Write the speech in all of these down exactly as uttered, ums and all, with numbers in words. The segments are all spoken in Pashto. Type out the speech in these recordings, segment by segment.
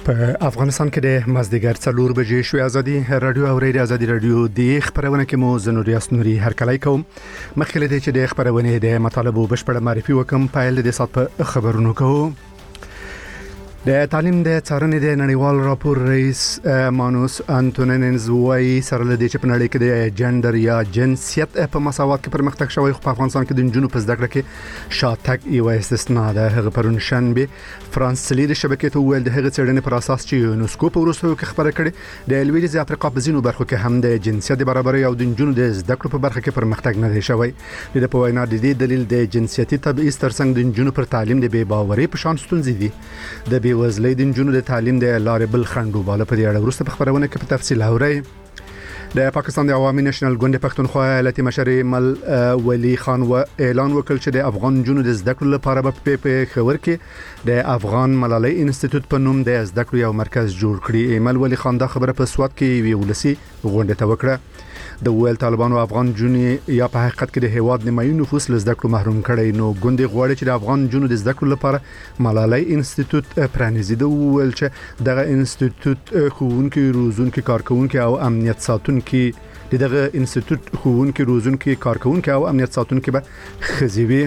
په افغانستان کې د مازدیګر څلور بجې شوې ازادي رادیو او ریډیو ازادي رادیو د خبرونه کې مو زنوریاس نوري هرکلی کوم مخکې لدی چې د خبرونه د مطالبه بشپړه معرفي وکم پایل د سات په خبرونو کوم د تعلیم د څارنې د نړیوال راپور رئیس مانوس انټونینز وای سره لدی چې په نړۍ کې د جندر یا جنسیت په مساوات کې پرمختګ شوی خو په افغانستان کې د جنونو په زده کړه کې شاتګ یو استثنا ده. هغه پرون شنبه فرانسلی د شبکې ته ویل د هغه څېړنې پر اساس چې یونسکو په وروستیو کې خبره کړې د لویدیځ افریقا په ځینو برخو کې هم د جنسیت برابرۍ او د جنونو د زده کړو په برخه کې پرمختګ نه دی شوی. د په وینا د دې دلیل د جنسیتي تبعیض ترڅنګ د جنونو پر تعلیم د بې باورۍ په شان ستونزې دي. د وزلې د جنونو د تعلیم د لارې بل خندو بالا په دې اړه وروسته په خبرونه کې په تفصیل اورئ. د پاکستان د عوامي نېشنل ګوند پښتونخوا ایالتي مشر مل ولی خان و اعلان وکړ چې د افغان جنونو د زده کړو لپاره په پیښور کې د افغان ملالۍ انسټیټیوټ په نوم د زده کړو یو مرکز جوړ کړي. مل ولی خان دا خبره په سواد کې وی ولسی غونډه ته وکړه. د ویل طالبانو افغان جنونو یا په حقیقت کې د هیواد نیمایي نفوس له زده کړو محروم کړي. نو ګوند غواړي چې د افغان جنونو د زده کړو لپاره ملالۍ انسټیټیوټ پرانیزي. د ویل چې دغه انسټیټیوټ ښوونکي روزونکي کارکونکي او امنیت ساتونکي دغه انسټیټیوټ ښوونکي روزونکي کارکونکي او امنیت ساتونکي به خزيوي.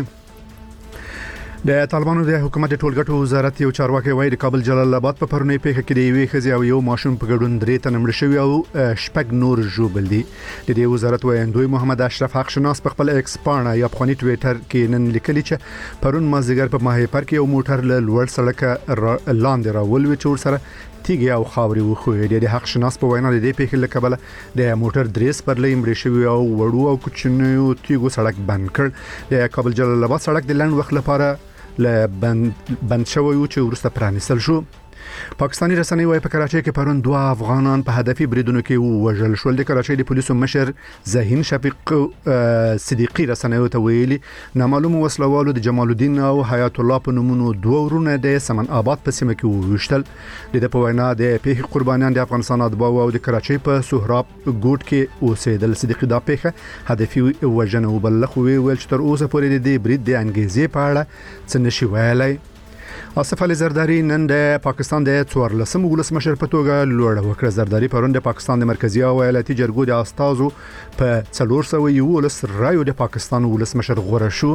د طالبانو د حکومت د ټولګټو وزارت یو چارواکي وایي د کابل جلال آباد په پرونی پیښه کې د یوې ښځې او یو ماشوم په ګډون درې تنه مړه شوي او شپږ نور ژوبل دي. د دې وزارت وایندوی محمد اشرف حق شناس په خپل ایکس پاڼه یا په خونی ټویټر کې نن لیکلي چې پرون مازدیګر په ماهیپر کې یو موټر له لوړ سړک را لاندې راولوي چې ورسره تیګي او خاوري وخوي. د حق شناس په وینا د دې پیښې له کبله د موټر درې سپرلې مړه شوي او وړو او کوچنیو تیګو سړک بند کړ. د کابل جلال آباد سړک د لند وخت لپاره ل بند بند شوی و چې ورسته پرانیستل شو. پاکستانی رسنۍ وايي په کراچۍ کې پرون دوه افغانان په هدفي بریدونو کې وژل شول. د کراچۍ د پولیسو مشر زهین شفیق صدیقی رسنۍ ته ویلي نامعلوم وسلوالو د جمال الدین او حیات الله په نومونو دوه ورونه د سمن آباد په سیمه کې وویشتل. د په وینا د پیښې قربانیان د افغانستان اتباع او د کراچۍ په سهراب ګوټ کې اوسېدل. صدیقی دا پیښه هدفي وژنه وبلغ ویل چې تر اوسه پورې د بریډ د انګیزې په اړه څه نشي ویلای. آصف علي زرداری نن د پاکستان د څوارلسم ولسمشر په توګه لوړه وکړه. زرداری پرون د پاکستان د مرکزی او ایالتي جرګو د استازو په څلور سوه یولس رایو د پاکستان ولسمشر غوړه شو.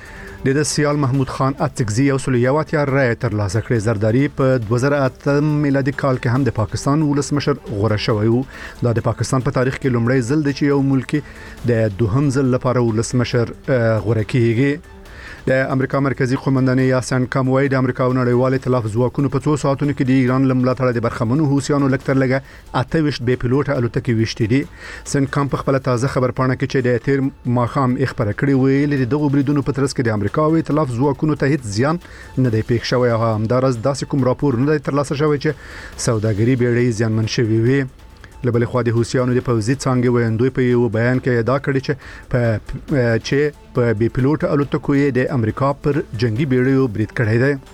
د سیال محمود خان اتکزی او سلیوات یا رای تر لاسه کړې. زرداری په دوه زره اته میلادي کال کې هم د پاکستان ولسمشر غوړه شوی و. دا د پاکستان په تاریخ کې لومړی ځل دی چې یو ملک د دوهم ځل لپاره ولسمشر غوړه کیږي. د امریکا مرکزی قومندان یاسین کاموي د امریکا او نړیوال ائتلاف ځواکونو په څو ساعتونو کې د ایران لملاتړ د برخمنو حوثیانو لکتر لګه اته ویشت بې پیلوټه الوتکې وشتې دي. سن کام په خپل تازه خبر پاڼه کې چې د تیر ماخام اخبار کړی ویل د دغه بریدونو په ترڅ کې د امریکا او ائتلاف ځواکونو ته هیڅ زیان نه دی پېښ شوی او همدارس داسې کوم راپور نه دی ترلاسه شوی چې سوداګري بیړۍ زیانمن شوی وي. لبل خو د حوثیانو د پوځي څنګه ویندوی په یو بیان کې ادا کړی چې په چې په بي پیلوټ الوتکو د امریکا پر جنگي بیړیو برید کړی دی.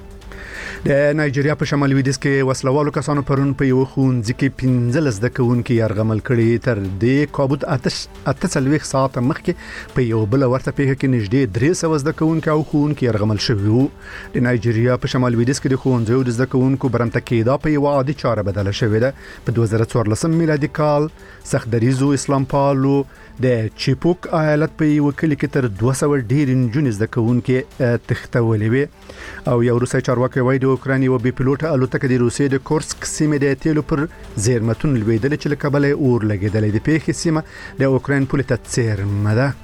د نایجیریا په شمال لویدیځ کې وسلوالو کسانو پرون په یو خونځ کې پنځه زده کوونکي يرغمل کړي. تر دې کابوت آتش اتصلويخ ساعت مخکې په یو بل ورته پیښه کې نږدې درې سوه زده کوونکي او خونکي يرغمل شوي وو. د نایجیریا په شمال لویدیځ کې د خونځو د زده کوونکو برمته کېدا په یو عادي چاره بدله شوې ده. په دوه زره څوارلسم میلادي کال سختدریزو اسلام پالو د چیپوک ایالت په یو کلی کې تر دوه سوه ډیر انجونې زده کوونکي تختولې وي. او یو روسي چارواکي وایي د اوکرين یو بي پیلوټه الوتکه د روسیې د کورسک سیمې د تیلو پر زیرمتون لویدل چې له کبله اور لګیدلې. د پیښې سیمه د اوکرين پولیس څیرمه ده.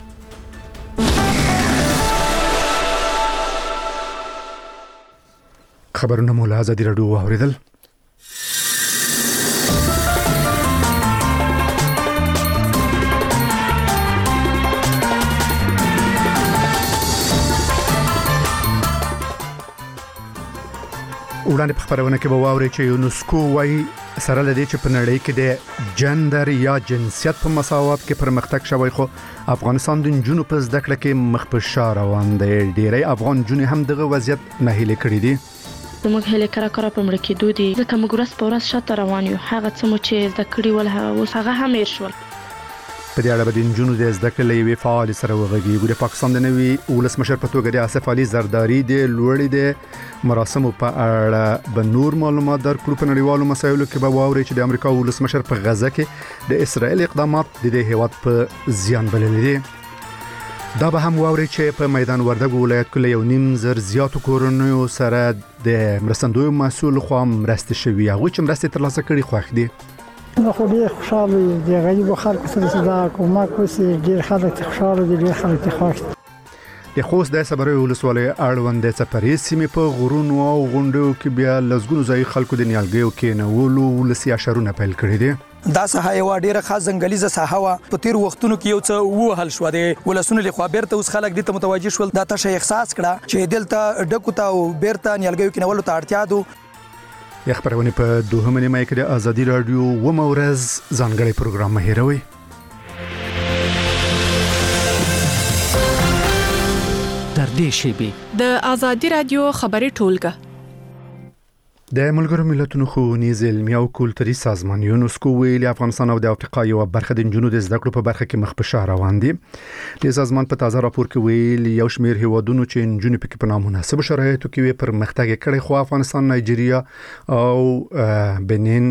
خبرونه مولا ازادي رادیو اوریدل. وړاندې په خبرونه کې به واوري چې یونسکو وايي سره لدی چې په نړۍ کې د جندر یا جنسیت په مساوات کې پرمختګ شوی خو افغانستان د جنونو په زده کړه کې مخ په شا روان دی. ډیری افغان جنې هم دغه وضعیت نهیلې کړې دي. زموږ هله کرا کرا په مړ کېدو دي ځکه موږ ورځ په ورځ شاته روان یو. هغه څه مو چې زده کړی ول اوس هغه هم هیر شول. په دې اړه د نجونو د زده کړې لوي فعال سره وغږیږو. د پاکستان د نوي ولسمشر په توګه د آصف علي زرداری د لوړې د مراسمو په اړه به نور معلومات درکړو. په نړیوالو مسایلو کې به واوري چې د امریکا ولسمشر په غزه کې د اسرائیل اقدامات د دې هیواد په زیان بللي دي. دا به هم واوري چې په میدان وردګ ولایت کې یو نیم زر زیاتو کورونو سره د مرستندوی مسول خو مرسته شوی. هغه چې مرسته ترلاسه کړي خوښ دي. نو خو ډیر خوشاله دي. غریب خلک سره دا کومک کوي. ډیر خلک خوشاله دي. ډیر خلک خوښ دي. د خوست د صبري ولسوالۍ اړوند د سپری سیمې په غرونو او غونډو کې بیا لزګونو ځای خلکو د نیالګیو کې نوولو ولسی اشرونه پیل کړی دي. دا ساحه یو ډیره خاص ځنګلیزه ساحه وا. په تیر وختونو کې یو څه وهل شو دي ولسونه له خوا بیرته اوس خلک دې ته متوجه شول. دا تاسو احساس کړه چې دلته ډکو تا او بیرته نیالګیو کې نوولو ته اړتیا ده. یخ پرونه په دوهمه نیمه کې د ازادي رادیو و مورز ځانګړي پروګرام مهیروي. در دې شیبه د ازادي رادیو خبري ټولګه د ملګرو ملتونو ښوونیز علمي او کلتوري سازمان یونسکو ویلي افغانستان او د افریقا یو برخه د نجونو د زده کړو په برخه کې مخ په شا روان دي. د سازمان په تازه راپور کې ویلي یو شمېر هیوادونو چې نجونې پکې په نامناسب شرایطو کې پرمختګ کړي خو افغانستان، نایجیریا او بنین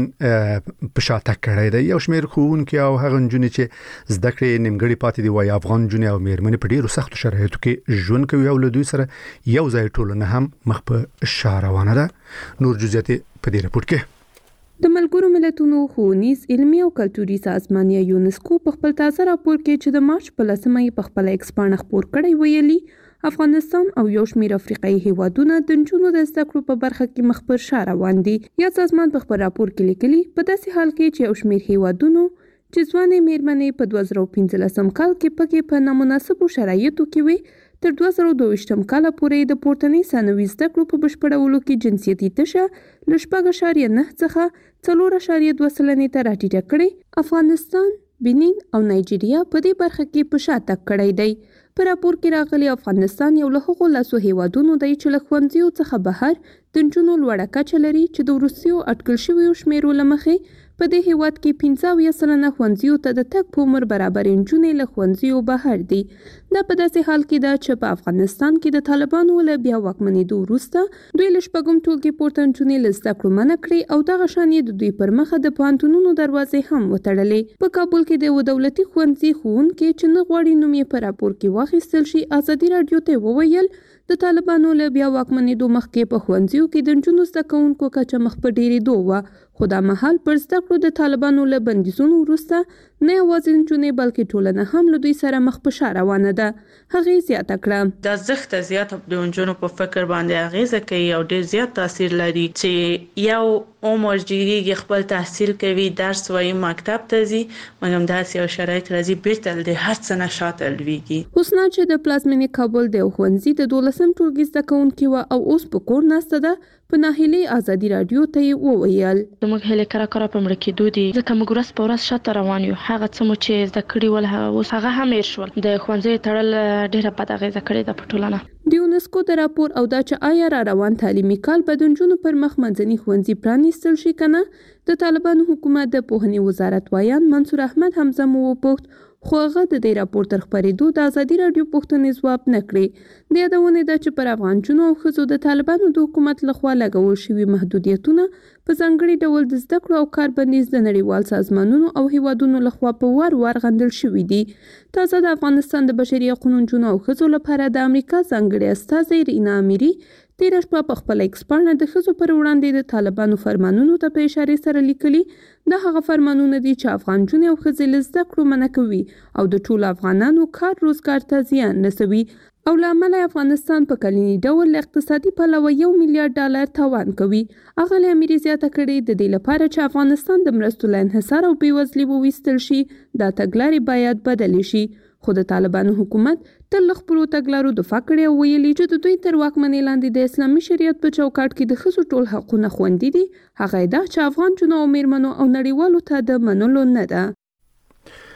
په شا تګ کړی دی. یو شمېر ښوونکي او هغه نجونې چې زده کړې نیمګړې پاتې دي وایي افغان نجونې او میرمنې په ډیرو سختو شرایطو کې ژوند کوي او له دوی سره یو ځای ټولنه هم مخ په شا روانه ده. نور جزئیات په دې راپور کې د ملګرو ملتونو ښوونیز علمي او کلتوري سازمان یا یونسکو په خپل تازه راپور کې چې د مارچ په لسمه په خپل ایکسپانه خبر کړی ویلي افغانستان او یو شمېر افریقایي هیوادونه د نجونو د زده کړو په برخه کې مخ پر شا روان دي. یا سازمان په خپل راپور کې لیکلي په داسې حال کې چې یو شمېر هیوادونو چې ځوانې میرمنې په دوه زره پنځلسم کال کې پکې په نامناسبو شرایطو کې وي تر دوه زره دوه ویشتم کال پورې د پورتنۍ ثانوي زده کړو په بشپړولو کې جنسیتي تشه له شپږ اعشاریه نه څخه څلور اعشاریه دوه سلنې ته راټیټه کړې. افغانستان، بنین او نایجیریا په دې برخه کې په شا تګ کړی دی. په راپور کې راغلي افغانستان یو له هغو لاسو هیوادونو دی چې له ښوونځیو څخه بهر د نجونو لوړه کچه لري چې د وروستیو اټکل شویو شمیرو له مخې په دې هیواد کې پنځه اویا سلنه ښوونځیو ته د تګ په عمر برابر نجونې له ښوونځیو بهر دي. دا په داسې حال کې ده چې په افغانستان کې د طالبانو له بیا واکمنېدو وروسته دوی له شپږم ټولګي پورته نجونې له زده کړو منع کړې او دغه شان یې د دوی پر مخه د پوهنتونونو دروازې هم وتړلې. په کابل کې د یو دولتي ښوونځي ښوونکي چې نه غواړي نوم یې په راپور کې واخیستل شي ازادي رادیو ته وویل د طالبانو له بیا واکمنېدو مخکې په ښوونځیو کې د نجونو زده کوونکو کچه مخ په ډېرېدو وه. خو دا مهال پر زده کړو د طالبانو له بندیزونو وروسته نه یوازې نجونې بلکې ټولنه هم له دوی سره مخ په شا روانه ده. هغې زیاته کړه د زښت زیات د نجونو په فکر باندې اغیزه کوي او ډېر زیات تاثیر لري چې یو عمر جګړې خپل تحصیل کوي، درس وایي، مکتب ته ځي، مګر داسې یو شرایط راځي بیرته د هر څه نه شاته لویږي. حسنا چې د پلازمینې کابل د ښوونځي د دولسم ټولګي زده کوونکې وه او اوس په کور ناسته ده، په ناهیلۍ ازادي رادیو ته یې وویل زموږ هیلې کره کره په مړه کېدو دي ځکه موږ ورځ په ورځ شاته روان یو. هغه څه مو چې زده کړي ول اوس هغه هم هېر شول. د ښوونځیو تړل ډېره بد اغېزه کړې ده په ټولنه. د یونسکو د راپور او دا چې آیا را روان تعلیمي کال به د نجونو پر مخ منځني ښوونځي پرانیستل شي که نه، د طالبانو حکومت د پوهنې وزارت وایان منصور احمد حمزه مو وپوښت خو هغه د دې راپور تر خپرېدو د ازادي رادیو پوښتنې ځواب نه کړې. د یادونې ده چې پر افغان نجونو او ښځو د طالبانو د حکومت لخوا لګول شوي محدودیتونه په ځانګړي ډول د زده کړو او کار بندیز د نړیوال سازمانونو او هیوادونو لخوا په وار وار غندل شوي دي. تازه د افغانستان د بشري حقوقو نجونو او ښځو لپاره د امریکا ځانګړي استازی رینا امیري تیره شپه په خپل ایکسپانه د ښځو پر وړاندې د طالبانو فرمانونو ته په اشارې سره لیکلي دا هغه فرمانونه دي چې افغان نجونې او ښځې له زده کړو منع کوي او د ټولو افغانانو کار روزګار ته زیان رسوي او له امله افغانستان په کلني ډول له اقتصادي پلوه یو میلیارډ ډالر تاوان کوي. اغلې امیري زیاته کړې د دې لپاره چې افغانستان د مرستو له انحصار او بېوزلي وویستل شي دا تګلارې باید بدلې شي. خو د طالبانو حکومت تل له خپلو تګلارو دفاع کړې او ویلي چې د دوی تر واکمنۍ لاندې د اسلامي شریعت په چوکاټ کې د ښځو ټول حقونه خوندي دي. هغه دا چې افغان نجونو او میرمنو او نړیوالو ته د منلو نه ده.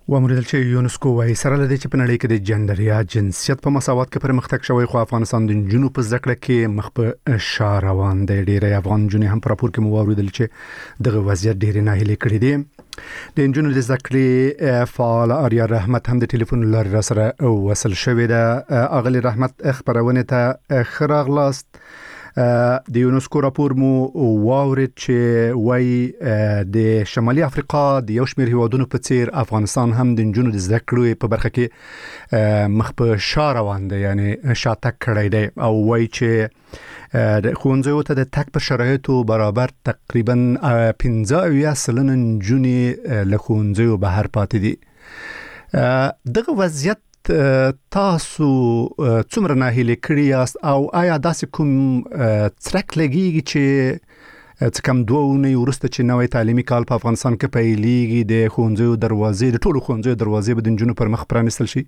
وامریدل چې یونسکو وايي سره لدې چې په نړۍ کې د جندر یا جنسیت په مساوات کې پرمختګ شوی خو افغانستان د جنوب په ذکر کې مخ په شا روان دی. ډېر افغان جنې هم پر راپور کې مو اوریدل چې دغه وضعیت ډېر ناهیلي کړی دی. د انجونو د ذکر فعال آریا رحمت هم د ټلیفون لار سره وصل شوی ده. اغلی رحمت خبرونه ته خراغلاست. د یونسکو راپور مو واورید چې وای د شمالي افریقا د یو شمېر هیوادونو په څیر افغانستان هم د جنونو د زده کړو په برخه کې مخ په شا روان دی، یعنی شاته کړی دی، او وای چې د ښوونځیو ته د تک په شرایطو برابر تقریبا پنځه سلنه جنونې له ښوونځیو بهر پاتې دي. دغه وضعیت تاسو څومره ناهیلي کړی یاست او آیا داسې کوم څرک لګیږي چې څه کم دوه اونۍ وروسته چې نوی تعلیمي کال په افغانستان کې پیلېږي د ښوونځیو دروازې د ټولو ښوونځیو دروازې به د نجونو پر مخ پرانیستل شي؟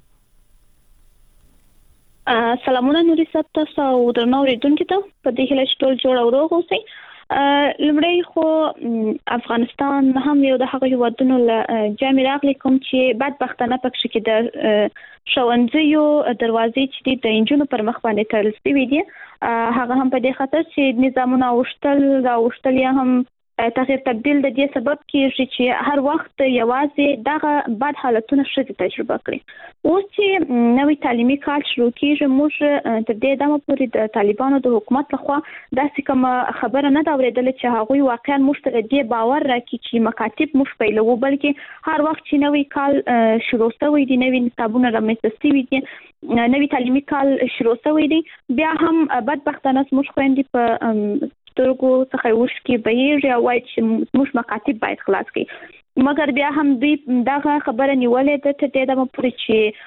سلامونه نوري صاحب، تاسو او درنو اوریدونکو ته په دې هیله چې ټول جوړ او روغ اوسئ. لمړی خو افغانستان هم یو د هغه هیوادونو له جامې راغلی کوم چې بدبختانه پکې کې د ښوونځیو دروازې چې د انجونو پر مخ باندې تړل شوي دي، هغه هم په دې خاطر چې نظامونه اوښتل راوښتل یا هم تغییر تبدیل د دې سبب کېږي چې هر وخت یوازې دغه بد حالتونه ښځې تجربه کړي. اوس چې نوی تعلیمي کال شروع کېږي، موږ تر دې دمه پورې د طالبانو د حکومت لخوا داسې کومه خبره نه ده اورېدلې چې هغوی واقعا موږ ته د دې باور راکړي چې مکاتب موږ پیلوو، بلکې هر وخت چې نوی کال شروع شوی دی، نوي نصابونه رامنځته شوي دي، نوی تعلیمي کال شروع شوی دی، بیا هم بدبختانه زموږ خویندې په سترګو څخه اوښکې بهیږي او وایي چې موږ مکاتب باید خلاص کړي. مګر بیا هم دوی دغه خبره نیولې ده تر دې دمه پورې چې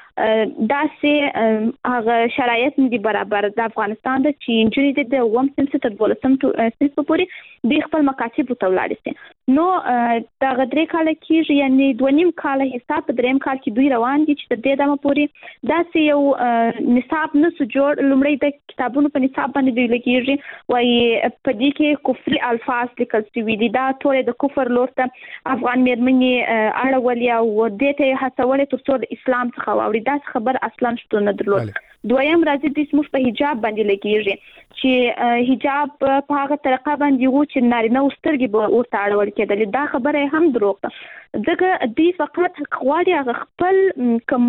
داسې هغه شرایط نه دي برابر د افغانستان د چې نجونې د اووم صنف تر دولسم صنف پورې دوی خپل مکاتبو ته ولاړې شي. نو دغه درې کاله کېږي، یعنې دوه نیم کاله حساب په درېیم کال کې دوی روان دي چې تر دې دمه پورې داسې یو نصاب نه سو جوړ. لومړی د کتابونو په نصاب باندې دوی لګېږي، وایي په دې کې کفري الفاظ لیکل شوي دي، دا ټول د کفر لور ته افغان مېرمنې اړولې او دې ته یې هڅولې تر څو د اسلام څخه واوړي. داسې خبر اصلا شتون نه درلود. دویم راځي د موږ په حجاب باندې لګېږي چې حجاب په هغه طریقه باندې وو چې نارینه سترګې به ورته اړول کېدلې. دا خبره هم دروغ ده، ځکه دوی فقط غواړي هغه خپل کوم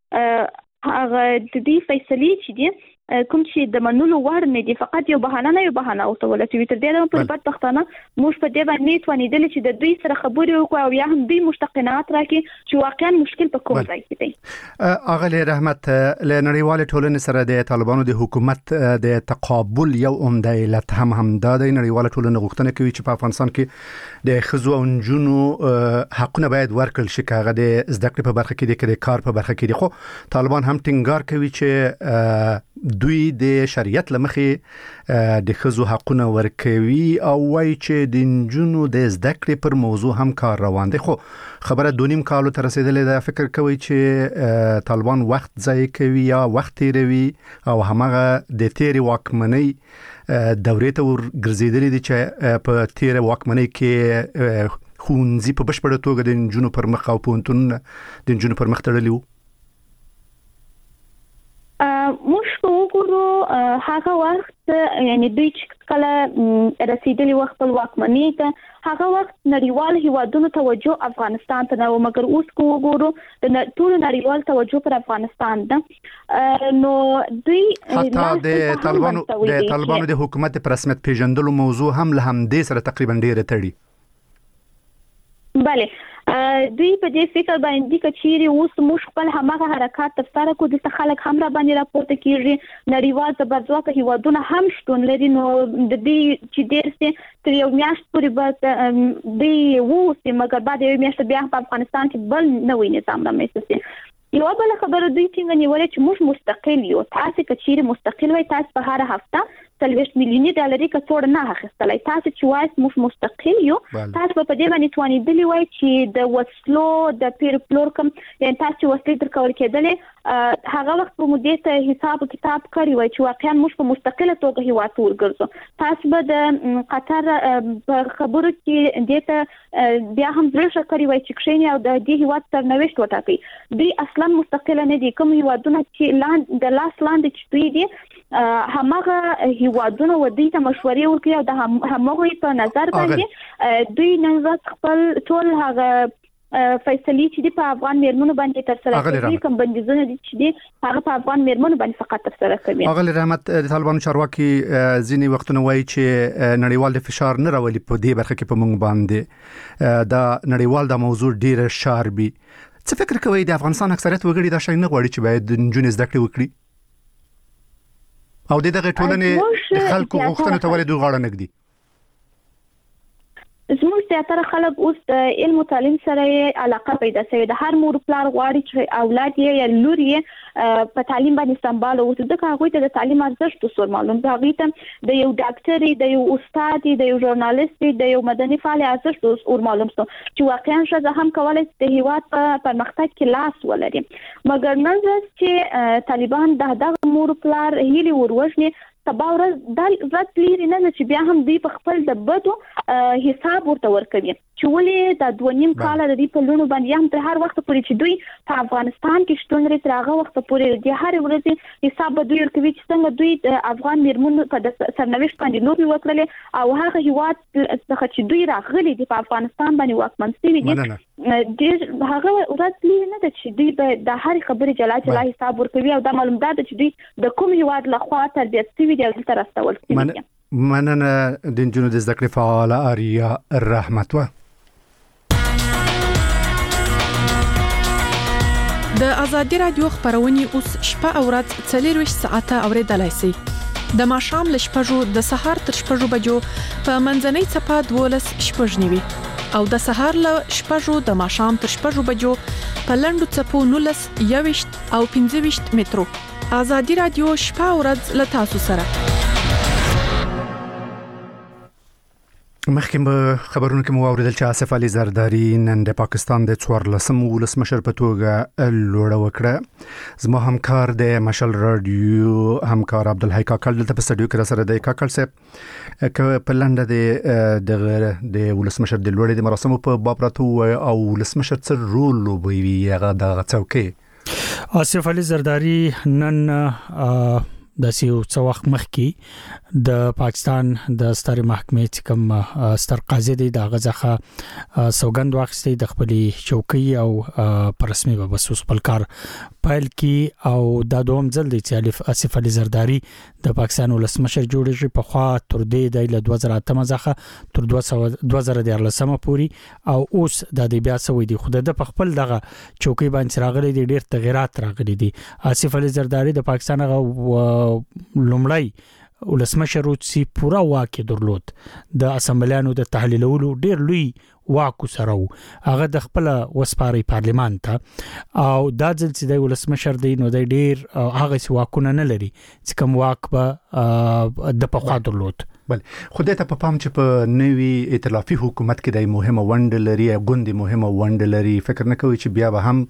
هغه د دې فیصلې چې دي کوم چې د منلو وړ نه دي، فقط یو بهانه نه یو بهانه ورته ولټوي. تر دې دمه پورې بدبختانه موږ په دې باندې توانېدلې چې د دوی سره خبرې وکړو او یا هم دوی موږ ته قناعت راکړي چې واقعا مشکل په کوم ځای کې دی. اغلی رحمت، له نړیوالې ټولنې سره د طالبانو د حکومت د تقابل یو عمده علت هم همدا دی. نړیواله ټولنه غوښتنه کوي چې په افغانستان کې د ښځو او نجونو حقونه باید ورکړل شي، که هغه د زده کړې په برخه کې دي که د کار په برخه کې دي. خو طالبان هم ټینګار کوي چې دوی د شریعت لمخې د ښځو حقونه ورکوي او وایي چې د نجونو د زده کړې پر موضوع هم کار روان دی. خو خبره دوه نیم کالو ته رسېدلې ده. فکر کوي چې طالبان وخت ضایع کوي یا وخت تیروي او همغه د تیرې واکمنۍ دورې ته ورګرځېدلې دي چې په تیرې واکمنۍ کې ښوونځي په بشپړه توګه د نجونو پر مخ او پوهنتونونه د نجونو پر مخ تړلي وو. موږ که وګورو هغه وخت یعنی دوی چې کله رسېدلي وو خپل واکمنۍ ته، هغه وخت نړیوال هیوادونو توجه افغانستان ته نه و، مګر اوس که وګورو د ټولو نړیوال توجه پر افغانستان ده. نو دوی حتی د طالبانو د طالبانو د حکومت په رسمیت پیژندلو موضوع هم له همدې سره تقریبا ډېره تړي. بله، دوی په دې فکر باندې چې چیرې اوس موږ خپل همغه حرکات تفسیر کو دلته خلک هم را باندې راپورته کیږي، نړیوال زبرځواکه هیوادونه هم شتون لري. نو د دې چې ډېر څه تر یو میاشت پورې به دوی ووسي، مګر بعد یو میاشت بیا په افغانستان کې بل نوی نظام رامنځته شي. یو بل خبره دوی څنګه نیولې چې موږ مستقل یو. تاسو که چیرې مستقل وای، تاسو په هر هفته څلوېښت میلیوني ډالري کڅوړه نه اخیستلای. تاسو چې وایي موږ مستقل یو تاسو په دې باندې توانیدلی وای چې د وسلو د پیر پلور کم یعنی تاسو وسلې درکول کېدلې هغه وخت په مودې ته حساب کتاب کړی وای چې واقعا موږ په مستقله توګه هیواد ورګرځو. تاسو به د قطر په خبرو کې دته بیا هم درشه کړی وای چې کښینی او د دې هیواد سرنوشت وټاکي. دوی اصلا مستقله نه دي، کوم هیوادونه چې لاند د لاس لاندې چې دوی دي همغه هیوادونه ودی ته مشورې ورکړي او د همغه په نظر باندې دوی نن ورځ خپل ټول هغه فیصلې چې د افغان میرمنو باندې تر سره کوي، کوم بندیزونه دي چې د هغه په افغان میرمنو باندې فقط تر سره کوي. اغلی رحمت، د طالبانو چارواکي ځینی وختونه وایي چې نړیوال د فشار نه راولي په دې برخه کې په موږ باندې دا نړیوال د موضوع ډیره شاربي. څه فکر کوي د افغانستان اکثریت وګړي دا شای نه غواړي چې باید نجونې زده کړې وکړي او د دغه ټولنې خلکو غوښتنو ته ولې دوی غاړه نه ږدي؟ زموږ زیاتره خلک اوس د علم او تعلیم سره علاقه پیدا شوی. د هر مور پلار غواړي چې اولاد یې یا لور یې په تعلیم باندې سمبال او د هغه ته د تعلیم ارزښت وسور معلوم دی. هغه ته د یو ډاکټر، د یو استاد، د یو ژورنالیست، د یو مدني فعال ارزښت وسور معلوم شو چې واقعا شزه هم کولای شي د هیواد په پرمختګ کې لاس ولري. مګر نن ورځ چې طالبان د دغه مور پلار هیلي وروښني سبا ورځ د رات لري نه چې بیا هم دوی په خپل د بدو حساب ورته ورکوي چې ولې د دوه نیم کال د دې په لونو باندې هم تر هر وخت پورې چې دوی په افغانستان کې شتون لري تر هغه وخت پورې د هر ورځې حساب به دوی ورکوي چې څنګه دوی د افغان میرمنو په سرنوشت باندې لوبي وکړلې او هغه هیواد څخه چې دوی راغلي دي په افغانستان باندې واکمن شوي دي د هغه ورځ لري نه چې دوی به د هر خبرې جلا جلا حساب ورکوي او دا معلوم ده چې دوی د کوم هیواد لخوا تربیت شوي دي او دلته راستول شوي دي. مننه د نجونو د زده کړې فعاله آریا رحمت. و د ازادي رادیو خبرونه اوس شپه او ورځ څلور ساعته اوریدلای شئ. د ماښام ل شپږو د سهار تر شپږو بجو په منځنۍ چپه دولس شپږنیوي او د سهار ل شپږو د ماښام تر شپږو بجو په لندو چپو نولس یويشت او پنځه ویشت مترو. ازادي رادیو شپه او ورځ ل تاسو سره. مخکې به خبرونه کې مو اوریدل چې آصف علي زرداری نن د پاکستان د څوارلسم ولسمشر په توګه لوړه وکړه. زما همکار د مشل رادیو همکار عبدالحی کاکل دلته په سټډیو کې سره د کاکل صاحب ک په لنډه د د د ولسمشر د لوړې د مراسمو په باب راته او ولسمشر څه رول لوبوي هغه د څوکۍ. آصف علي زرداری نن د سیو څو وخت مخکې د پاکستان د ستر محکمې چې کوم ستر قاضي دی د غزخه سوګند واخستې د خپل چوکۍ او پر رسمي وبسوس خپل کار پایل کی او د دوم ځل دی چې آصف علي زرداری د پاکستان ولسمشر جوړ شي په خوا تر دې د دوه زره اته مزخه تر دوه زره دیارلسمه پوری او اوس د دې بیا سوي دی خو د خپل دغه چوکۍ باندې راغلي دي ډېر تغیرات راغلي دي. آصف علي زرداری د پاکستان غو لومړی ولسمشر چې پورا واک درلود د اسمبلیانو د تحلیلولو ډېر لوی واک سره هغه د خپل وسپاري پارلیمان ته او د ځل چې د ولسمشر دی نو د ډېر هغه واکونه نه لري چې کوم واک به د په خوا درلود. بل خدای ته په پام چې په نوي ائتلافي حکومت کې د مهمه ونډه لري غوندي مهمه ونډه لري فکر نه کوي چې بیا به هم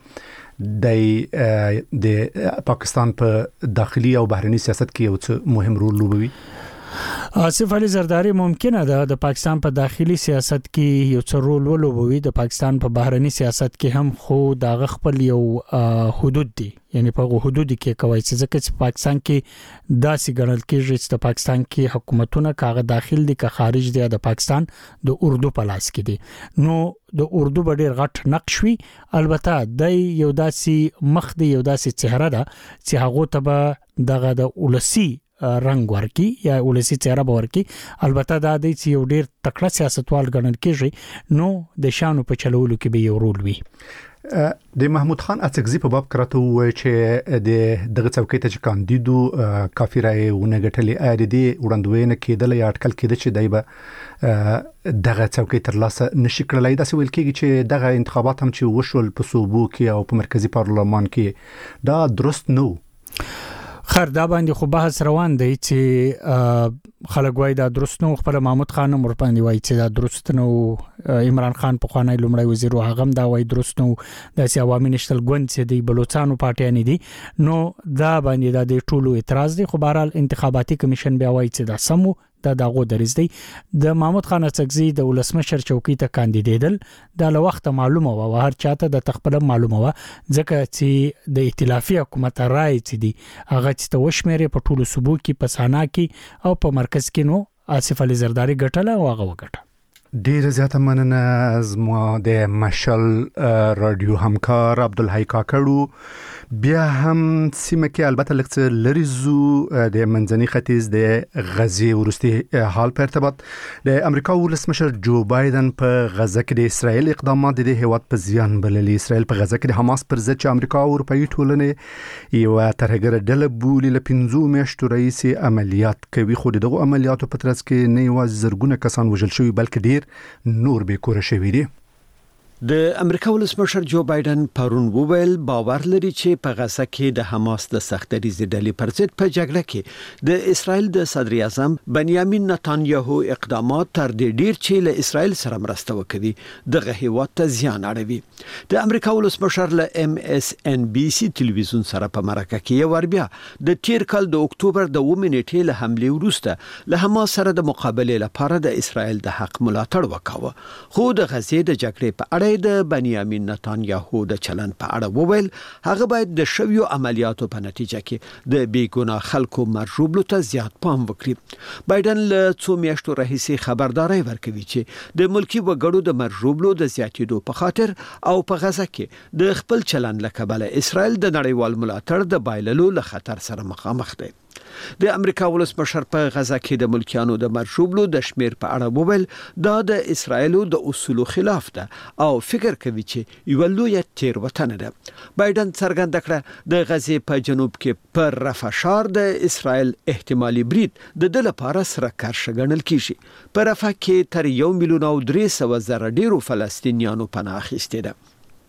د د پاکستان په داخلي او بهرني سیاست کې یو څه مهم رول لوبوي. آصف علي زرداری ممکنه ده د پاکستان په داخلي سیاست کې یو څه رول ولوبوي، د پاکستان په بهرني سیاست کې هم خو د خپل یو حدود دي یعنی په حدود کې کوي چې ځکه چې پاکستان کې داسې ګڼل کېږي چې د پاکستان کې حکومتونه کاغه داخل دي که خارج دي د پاکستان د اردو په لاس کې دي نو د اردو په ډېر غټ نقش وي. البته د یو داسې مخ دی یو داسې چهره ده چې هغه ته به دغه د ولسی رنگ ورکی یا ولسی چهره ورکی. البته دا د یو ډیر تکړه سیاستوال ګڼل کېږي نو د شانو په چلولو کې به یو رول وي. د محمود خان اڅکزي په باب کرته وای چې د دغه څوکۍ ته چې کاندیدو کافرای ونګټلې اړ دي وړاندوینه کېدل یا اټکل کېده چې دایبه دغه څوکۍ تر لاسه نشي کړلای. دا سویل کېږي چې دغه انتخابات هم چې وشول په صوبو کې او په مرکزی پارلمان کې دا درست نو. خر دا باندې خو بحث روان دی چې خلک وایي دا درست نو خپل محمود خان مر باندې وایي چې دا درست نو عمران خان په خوانی لومړی وزیر هغه دا وایي درست نو د سي عوامي نشتل ګوند چې دی بلوچستانو پارټیان دي نو دا باندې د ټولو اعتراض دی خو بهرحال انتخاباتي کمیشن بیا وایي چې دا سمو دا دغه درز دی د محمود خان اڅکزي د ولسمشر چوکۍ ته کاندیدیدل د له وخت معلومه و هر چاته د تخپل معلومه و ځکه چې د ائتلافي حکومت رائے چې دی هغه چې وشمېره په ټولو صوبو کې په سانا کې او په مرکز کې نو آصف علي زرداری ګټله او هغه وګټه ډیر زیاته مننه از ما د مشل رادیو همکار عبدالحی کاکړو بیا هم سیمه کې البته لکه لري زو د منځني ختیځ د غزي ورستي حال په ارتباط د امریکا ولسمشر جو بایدن په غزه کې د اسرایل اقدامات د هیواد په زیان بللي اسرایل په غزه کې د حماس پر ضد چې امریکا او اروپאי ټولنې یو ترهګر ډله بولی ل پنځو میاشتو رئیس عملیات کوي خو دغه عملیاتو په ترڅ کې نه یو زرګونه کسان وژل شوی بلکې ډیر نور به کور شوی دي د امریکا ولسمشر جو بایدن پرون وویل باور لري چې په غزه کې د حماس د سختریزې ډلې پر ضد په جګړه کې د اسرایل د صدر اعظم بنیامین نتانیاهو اقدامات تر دې ډیر چې له اسرایل سره مرسته وکړي دغه هیواد ته زیان اړوي د امریکا ولسمشر له ام اس ان بي سي ټلویزیون سره په مرکه کې یو ور بیا د تیر کال د اکتوبر د اووه نیټې له حمله وروسته له حماس سره د مقابله لپاره د اسرایل د حق ملاتړ وکاوه خو د غزې د جګړې په اړه د بنیامین نتانیاهو د چلن په اړه وویل هغه باید د شویو عملیاتو په نتیجه کې د بیګناه خلکو مرجوبلو ته زیات پام وکړي بایدن له څو میاشتو راهیسې خبرداري ورکوي چې د ملکی وګړو د مرجوبلو د زیاتېدو په خاطر او په غزه کې د خپل چلن له کبله اسرائیل د نړیوال ملاتړ د بایللو له خطر سره مخامخ دی د امریکا ولسمشر په غزه کې د ملکیانو د مرجوبلو د شمیر په اړه وویل دا د اسرایلو د اصولو خلاف ده او فکر کوي چې یو لوی تیروتنه ده بایدن څرګنده کړه د غزې په جنوب کې پر رفح ښار د اسرایل احتمالي برید د د لپاره سره کارش ګڼل کیږي په رفح کې تر یو میلیون او درې سوه زره ډیرو فلسطینیانو پناه اخیستې ده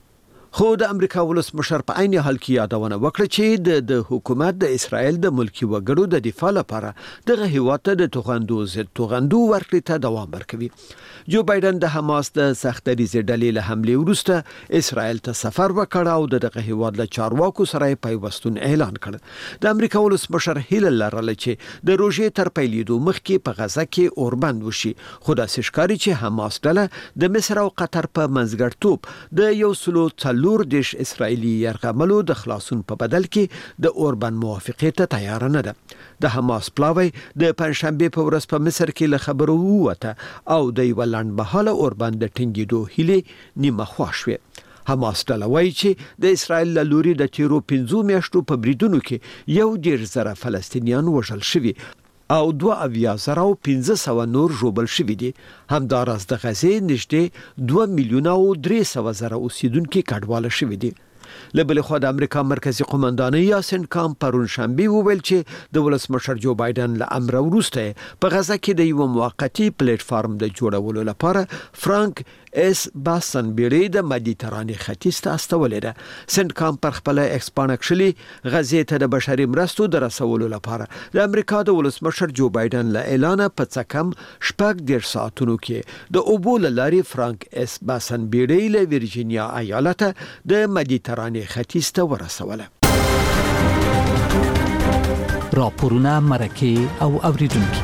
خو د امریکا ولسمشر په عین حال کې یادونه وکړه چې د د حکومت د اسرایل د ملکی وګړو د دفاع لپاره دغه هیواد ته د توغندو ضد توغندو ورکړې ته دوام ورکوي جو بایدن د حماس د سختریزې ډلې له حمله وروسته اسرایل ته سفر وکړ او دغه هیواد له چارواکو سره پیوستون اعلان کړ د امریکا ولسمشر هیله لرله چې د روژې تر پیلېدو مخکې په غزه کې اوربند وشي خو د سشکاري چې حماس ډله د مصر او قطر په منځګړتوب د یو سلو لور دیش اسرائیلی یرغملو د خلاصون په بدل کې د اوربن موافقه ته تیار نه ده د حماس پلاوی د پنځشنبه په ورځ په مصر کې له خبرو وته او د یو لنډمهاله اوربن د ټینګېدو هیله نیمه خوا شوه حماس ډله وایي چې د اسرائیل له لوري د تیرو پنځو میاشتو په بریدونو کې یو ډیر زره فلسطینیان وژل شوي او دوه اویا زره او پنځه سوه نور ژوبل شوي دي همداراز د غزې نږدې دوه میلیونه او درې سوه زره اوسیدونکي کډواله شوي دي له بل خوا د امریکا مرکزی قومندان یاسین کام پرون شنبه وویل چې د ولسمشر جو بایدن له امر وروسته په غزه کې د یو موقتی پلیټ فارم د جوړولو لپاره فرانک اس باسن بیری د مدیترانې ختیځ ته استولې ده سنت کام پر خپل ایکسپانکشلی غزې ته د بشري مرستو د رسولو لپاره د امریکا د ولسمشر جو بایدن له اعلان په څکم شپږ ډیر ساعتونو کې د اوبو لاري فرانک اس باسن بیری له ورجینیا ایالت د مدیترانې ختیځ ته ورسوله راپورونه مرکه او اوریدونکو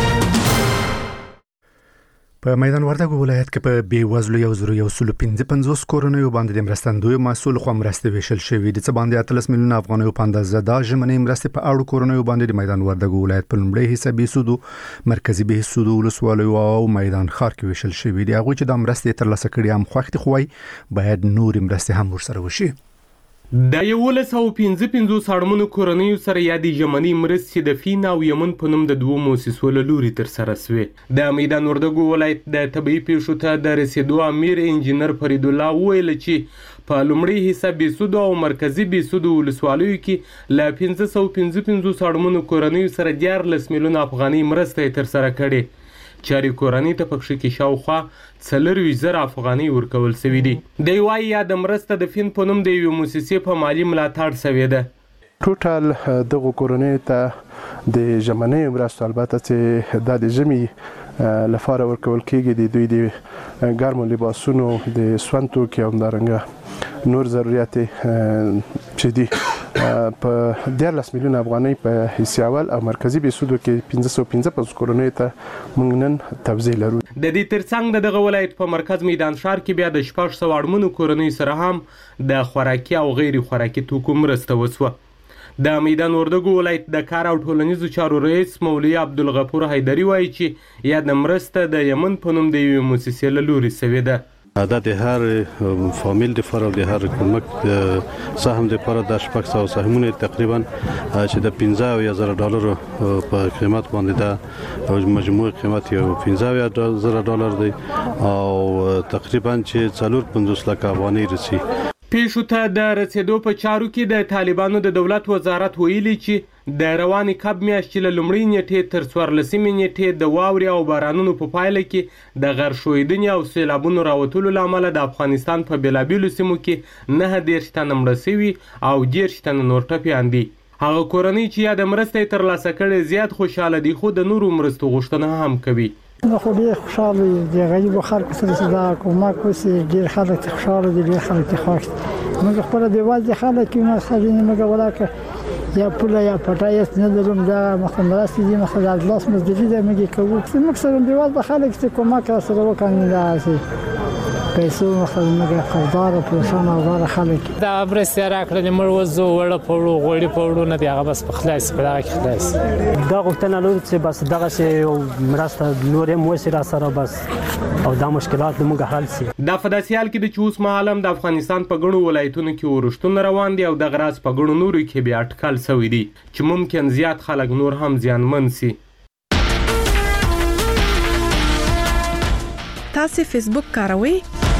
په میدان وردګو ولایت کې په بیوزلو یو زرو یو سلو پنځه پنځوس کورنیو باندې د مرستندوی مسول خو مرستې ویشل شوې دي چې باندې اتلس میلیون افغانیو په اندازه د ژمنې مرستې په اړو کورنیو باندې د میدان وردګو ولایت په لومړي حصہ به سودو مرکزی به سودو ولسوالۍ او میدان ښار کې ویشل شوې دي هغه چې د مرستې تر لاسه کړي هم خوښتي خوای باید نور مرستې هم ورسره وشي د یولس او پنځه پنځوس اړمنو کورنیو سره یادې ژمنې مرستې د فین او یمن په نوم د دوو مؤسسو له لوري ترسره شوې د میدان وردګو ولایت د طبیعي پیښو ته د رسېدو امیر انجینر فرید الله وویل چې په لومړي حصہ بیسودو او مرکزی بیسودو ولسوالیو کې له پنځه سوه پنځه پنځوس اړمنو کورنیو سره دیارلس میلیون افغانۍ مرستې ترسره کړې چاري کورنۍ ته پکښې کې شاوخوا څلرویشت زره افغانۍ ورکول شوي دي دی وایي یا د مرسته د فین په نوم د یوې موسسې په مالي ملاتړ شوې ده ټوټال دغه کورنۍ ته د ژمنۍ مرستو البته چې دا د ژمي لپاره ورکول کېږي د دوی د ګرمو لباسونو د سون توکي او همدارنګه نور ضرورت چې دي په دیارلس میلیون افغانۍ په حصه اول او مرکزی بهسودو کې پنځه سوه پنځه پنځوس کورنۍ ته موږ نن توزیع لرو. د دې ترڅنګ دغه ولایت په مرکز میدان ښار کې بیا د شپږ سوه اړمنو کورنۍ سره هم د خوراکي او غیر خوراکي توکو مرسته وسوه. د میدان وردګو ولایت د کار او ټولنیزو چارو رئیس مولوي عبدالغفور حیدري وایي چې یا د مرسته د یمن په نوم د یوې مؤسسې له لوري سوې ده. دا د هر فامیل د فرو د هر کومک سهم د پر د شپږ سوه سهمونه تقریبا چې د پنځه زره ډالر په قیمت باندې ده مجموعي قیمت یو پنځه زره ډالر دی او تقریبا چې څلور پنځوس لک افغانۍ رسي. پیښو ته د رسیدو په چارو کې د طالبانو د دولت وزارت ویلي چې د رواني کب میاشتې له لومړۍ نیټې تر څوارلسمې نیټې د واورې او بارانونو په پایله کې د غر ښویدنې او سیلابونو راوتلو له امله د افغانستان په بېلابېلو سیمو کې نهه دېرش تنه مړه سوي او دېرش تنه نور ټپیان دي. هغه کورنۍ چې یا د مرستې ترلاسه کړې زیات خوشحاله دي خو د نورو مرستو غوښتنه هم کوي. نو خو ډېر خوشحاله یو د غریبو خلکو سره چې دا کومک وشي ډېر خلک خوشحاله دي ډېر خلک خوښ دي. موږ خپله بېوزله خلک یو مثلا موږ ولاکه یا پوله یا پټه هېڅ نه لرو دا مثلا مرستې دي مثلا د لاس مزدوري ده موږ کوو موږ سره بېوزله خلک چې کومک راسره وکړي داسې پیسو مثلا موږ قرضدار او پریشان اوزار خلک دا مرستې راکړلې موږ وزو وړه پوړو غوړي پوړو نه دی هغه بس په خلاص په دغه کې خلاص دا غوښتنه لرو چې بس دغه شی مرسته نور هم وشي را سره بس او دا مشکلات موږ حل شي. دا په داسې حال کې د چې اوس مهال هم د افغانستان په ګڼو ولایتونو کې اورښتونه روان دي او دغه راز په ګڼو نورو کې بیا اټکل سوی دی چې ممکن زیات خلک نور هم زیانمن سي. تاسو فیسبوک کاروئ؟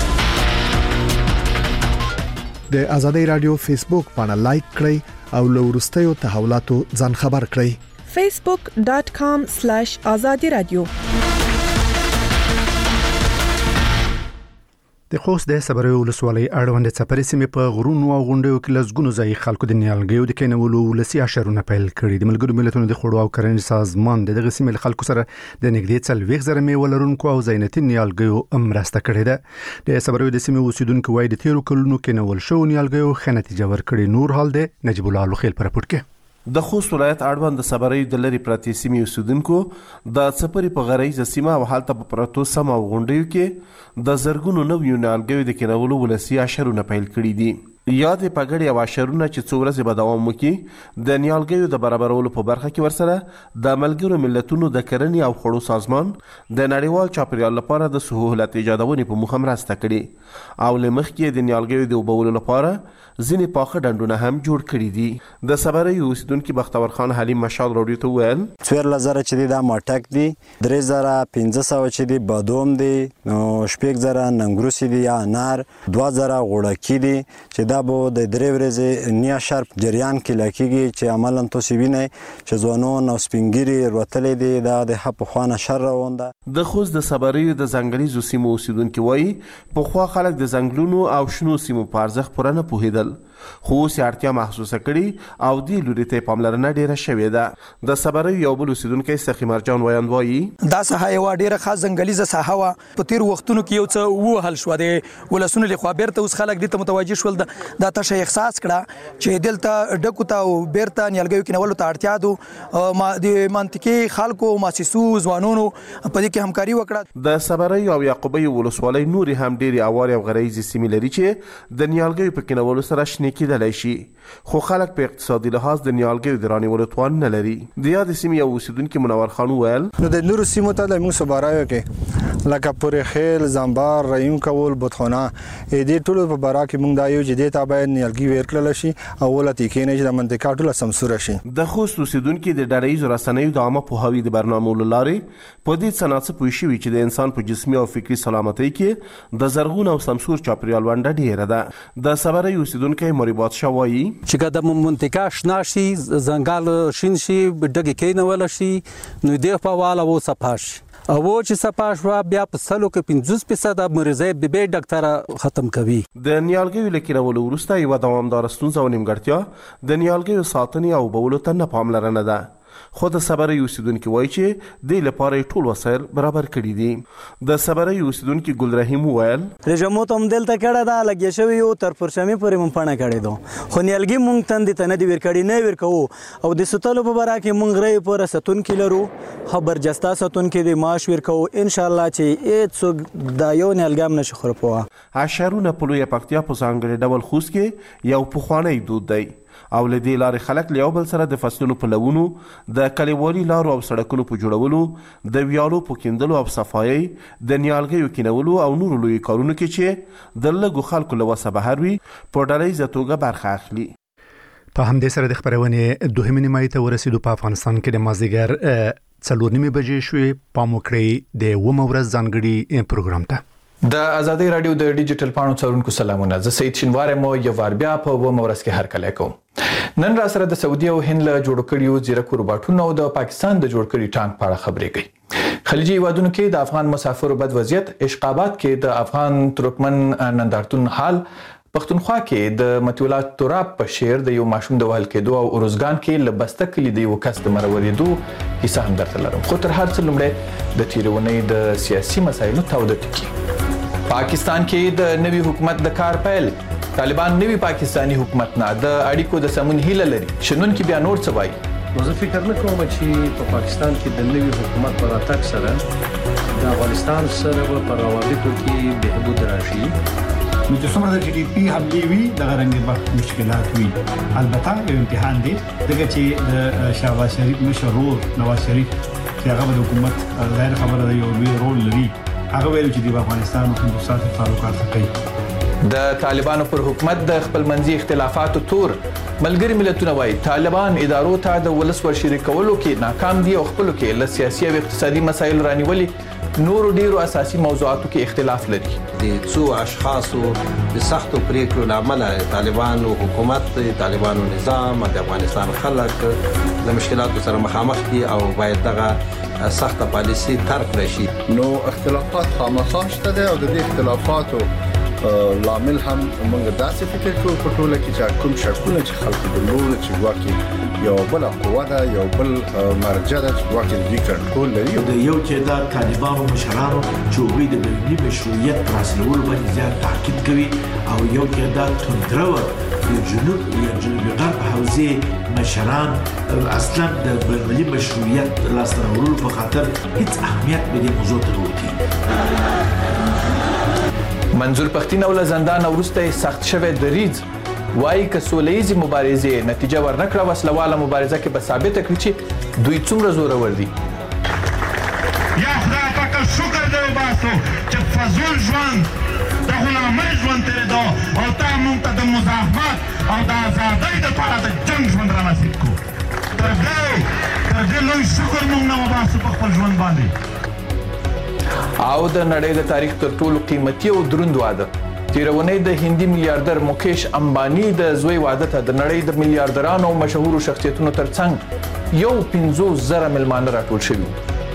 د ازادي رادیو فیسبوک باندې لایک کړئ او له وروستیو تحولاتو ځان خبر کړئ. facebook dot com slash azadi radio. د خوست د صبري ولسوالۍ اړوند څپري سیمې په غرونو او غونډیو کې لزګونو ځای خلکو د نیالګیو د کینولو ولسی اشرونه پیل کړي. د ملګرو ملتونو د خوړو او کرنې سازمان دغه سیمې خلکو سره د نګدې څلويخ زره میوه لرونکو او زینتي نیالګیو مرسته کړې ده. د صبري د سیمې اوسیدونکو وایي د تیرو کلونو کینول شو نیالګیو ښه نتیجه ورکړي. نور حال د نجیب الله لوخیل پر پټ کې د خوست ولایت اړوند د صبري د لری پرتی سیمې اوسیدونکو د څپري په غریزه سیمه او حالت په پرتو سم او غونډیو کې د زرګونو نویو نیالګیو د کینولو ولسی اشرونه پیل کړي دي. یاد پګړی او اشرونه چې څو ورځې به دوام وکړي د نیالګیو د برابرولو په برخه کې ورسره د ملګرو ملتونو د کرنې او خوړو سازمان د نړیوال چاپیریال لپاره د سهولت ایجادونې په موخه مرسته کړي او لمخکې د نیالګیو د وبولو لپاره ځینې پاخه ډنډونه هم جوړ کړي دي. د صبري اوسیدونکو بختور خان حلیم مشال راډیو ته ویل څوارلس زره چې دا ماټک دي درې زره پنځه سوه چې دي بادوم دي نو شپږ زره ننګروسي دي یا انار دوه زره غوړکي دي چې دا به د درې ورځې نیا شرپ جریان کې لکېږي چې عملاً تاسو وینئ چې ځوانان او سپینګیري وروتلې دي دا د حق خوانه شر روان ده. د خوست د صبري د ځنګلي سیمو اوسیدونکو وایي په خوا خلک د ځنګلونو او شنو سیمو په ارزښت پوره نه پوهېدل خو اوس اړتیا محسوسه کړي او دې لوري ته پاملرنه ډیره شوې ده. د صبري یو بل اوسیدونکو سخی مرجان وایي وایي دا ساحه یو ډیره خاص ځنګلي ساحه وا په تیر وختونو کې یو څه وهل شو دی ولسونه له خوا بیرته اوس خلک دې ته متوجه شول دا تاسو احساس کړه چې دلته ډکو ته او بیرته نیالګیو کې نولو ته اړتیا دو ما د منطقي خلکو مؤسسو ځوانونو په دې کې همکاري وکړه. د صبري او یعقوبی ولسوالۍ نور هم ډیره اوار او غریزي سیمې لري چې د نیالګیو په کې نولو سره شنه کېدلی شي خو خلک په اقتصادي لحاظ د نیالګیو د رانیولو توان نه لري. د یاد سیمې یو اوسیدونکو منور خان ویل نو د نورو سیمو ته د موږ صبرایو کې لکه پورې خیل زنبار رایون کول بوتخونه دې ټولو په برا کې موږ دا یو چې د تا باید نیالګي ورکړل شي او ولته کې نه چې د منطقه ټوله سمسوره شي. د خوست اوسیدونکو د ډلهییزو رسنیو د عامه پوهاوي د برنامو لارې په دې صنعت پوه شوي چې د انسان په جسمي او فکری سلامتۍ کې د زرغون او سمسور چاپیریال ونډه ډیره ده. د صبري اوسیدونکو مریبات شوایي چې د منطقه شنا شي ځنګل شین شي ډګي کې نه ول شي نو د په والا و صفاش او چې صفا شو بیا په سلو کې پنځوس فیصد مریضای به به ډاکټر ختم کوي. د نیالګیو لکینولو وروسته یو دوامدار ستونزه او نیمګړتیا د نیالګیو ساتنې او بولو ته نه پاملرنه ده. خو د صبري اوسیدونکو وایي چې د لپاره ټول وسایل برابر کړي دي. د صبري اوسیدونکو ګل رحیم وویل رجمو ته هم دلته کړه دا لګیا شوی یو تر پرشمې پورې مونږ پڼه کړی دو خو نیالګي مونږ تند ته نه دی ور کړی نه ور کوو او د ستلو په باره کې مونږ غړې پورې ستون کیلرو خبر جستا ستون کې د ماش ور کوو ان شاء الله چې هیڅ دا یو نیالګام نشي خرپوه. عشرونه په لوی پکتیا په ځانګړي ډول خوست کې یو پخوانی دود دی او له دې لارې خلک له یو بل سره د فصلونو په لونو د کلیوالي لارو او سړکونو په جوړولو د ویالو په کیندلو او صفایي د نیالګیو کینولو او نورو لوی کارونو کې چې د لږو خلکو له وسه بهر وي په ډلهییزه توګه برخه اخلي. په همدې سره د خبرونې دوهمې نیمایي ته ورسېدو. په افغانستان کې د مازدیګر څلور نیمې بجې شوې. پام وکړئ د اووم ورځ ځانګړي پروګرام ته. د ازادي رادیو د ډیجیټل پاڼو څارونکو سلامونه. زه سید شینوار مو یو وار بیا په اووم ورځ کې هرکلی کوم. نن را سره د سعودي او هند له جوړ کړیو زیرکو روباټونو او د پاکستان د جوړ کړي ټانک په اړه خبرې کوي. خلیجي هیوادونو کې د افغان مسافرو بد وضعیت، اشقابات کې د افغان ترکمن نندارتون حال، پښتونخوا کې د متولات تراب په شعر د یو ماشوم د وهل کېدو او اروزګان کې له بسته کلي د یو کس د مرورېدو کیسه هم درته لرم. خو تر هر څه لومړی د تېرونې د سیاسي مسایلو تاوده ټکي. پاکستان کې د نوي حکومت د کار پیل. طالبان نوي پاکستانی حکومت نه د اړیکو د سمون هیله لري. شنن کې بیا نور څه وایي. نو زه فکر نه کوم چې په پاکستان کې د نوي حکومت په راتګ سره د افغانستان سره په روابطو کې بهبود راشي. نو چې څومره د جی ډي پی حملې وي دغه رنګ به مشکلات وي. البته یو امتحان دی دغه چې د شهباز شریف مشرور نواز شریف چې هغه د حکومت غیر خبره د یو لوی رول لري هغه ویل چې د افغانستان او هندوستان سره تعلقات کوي. د طالبانو پر حکومت د خپل منځي اختلافاتو تور ملګری ملتونه وایي طالبان ادارو ته د ولس ور شریکولو کې ناکام دي او خپل کې له سیاسي او اقتصادي مسایل رانیولي نور ډیرو اساسي موضوعاتو کې اختلاف لري. د څو اشخاصو د سختو پریکړو لامل طالبانو حکومت طالبانو نظام د افغانستان خلک د مشکلاتو سره مخامخ دي او باید دغه سخته پالیسي ترک راشي. نو اختلافات خامخا شته دي او د دې اختلافاتو لامل هم موږ داسې فکر کوو په ټوله کې چې کوم شکونه چې خلکو درلود چې واکې یو بل قوه ده یو بل مرجع ده چې واکې د کنټرول لري. د یو تعداد طالبانو مشرانو چې هغوی د بیروني مشروعیت په حاصلولو باندې زیات تاکید کوي او یو تعداد توندرو د جنوب یا جنوب غرب حوزې مشران اصلا د بیروني مشروعیت لاسته راوړلو په خاطر هیڅ اهمیت به دې موضوع ته ورکړي. منظور پښتين او زندان ورسته سخت شوه دریز وایي که سولهیزي مبارزې نتیجه ورنکړه وسلواله مبارزه کې به ثابت کړي چې دوی څومره زور ور دي. یا خدای پاک شکر دې وباسو چې فزول ژوند د غلامۍ ژوند تیرې دو او تا مونږ ته د مزاحمت او د ازادۍ دپاره د جنګ ژوند را نصیب کړو. تر دې تر دې لوی شکر مونږ نه وباسو په خپل ژوند باندې. او د نړۍ د تاریخ تر ټولو قیمتي او دروند واده تیرونې د هندي میلیارډر مکیش امبانی د زوی واده ته د نړۍ د میلیارډرانو او مشهورو شخصیتونو ترڅنګ یو پنځوس زره ملمانه راټول شوي.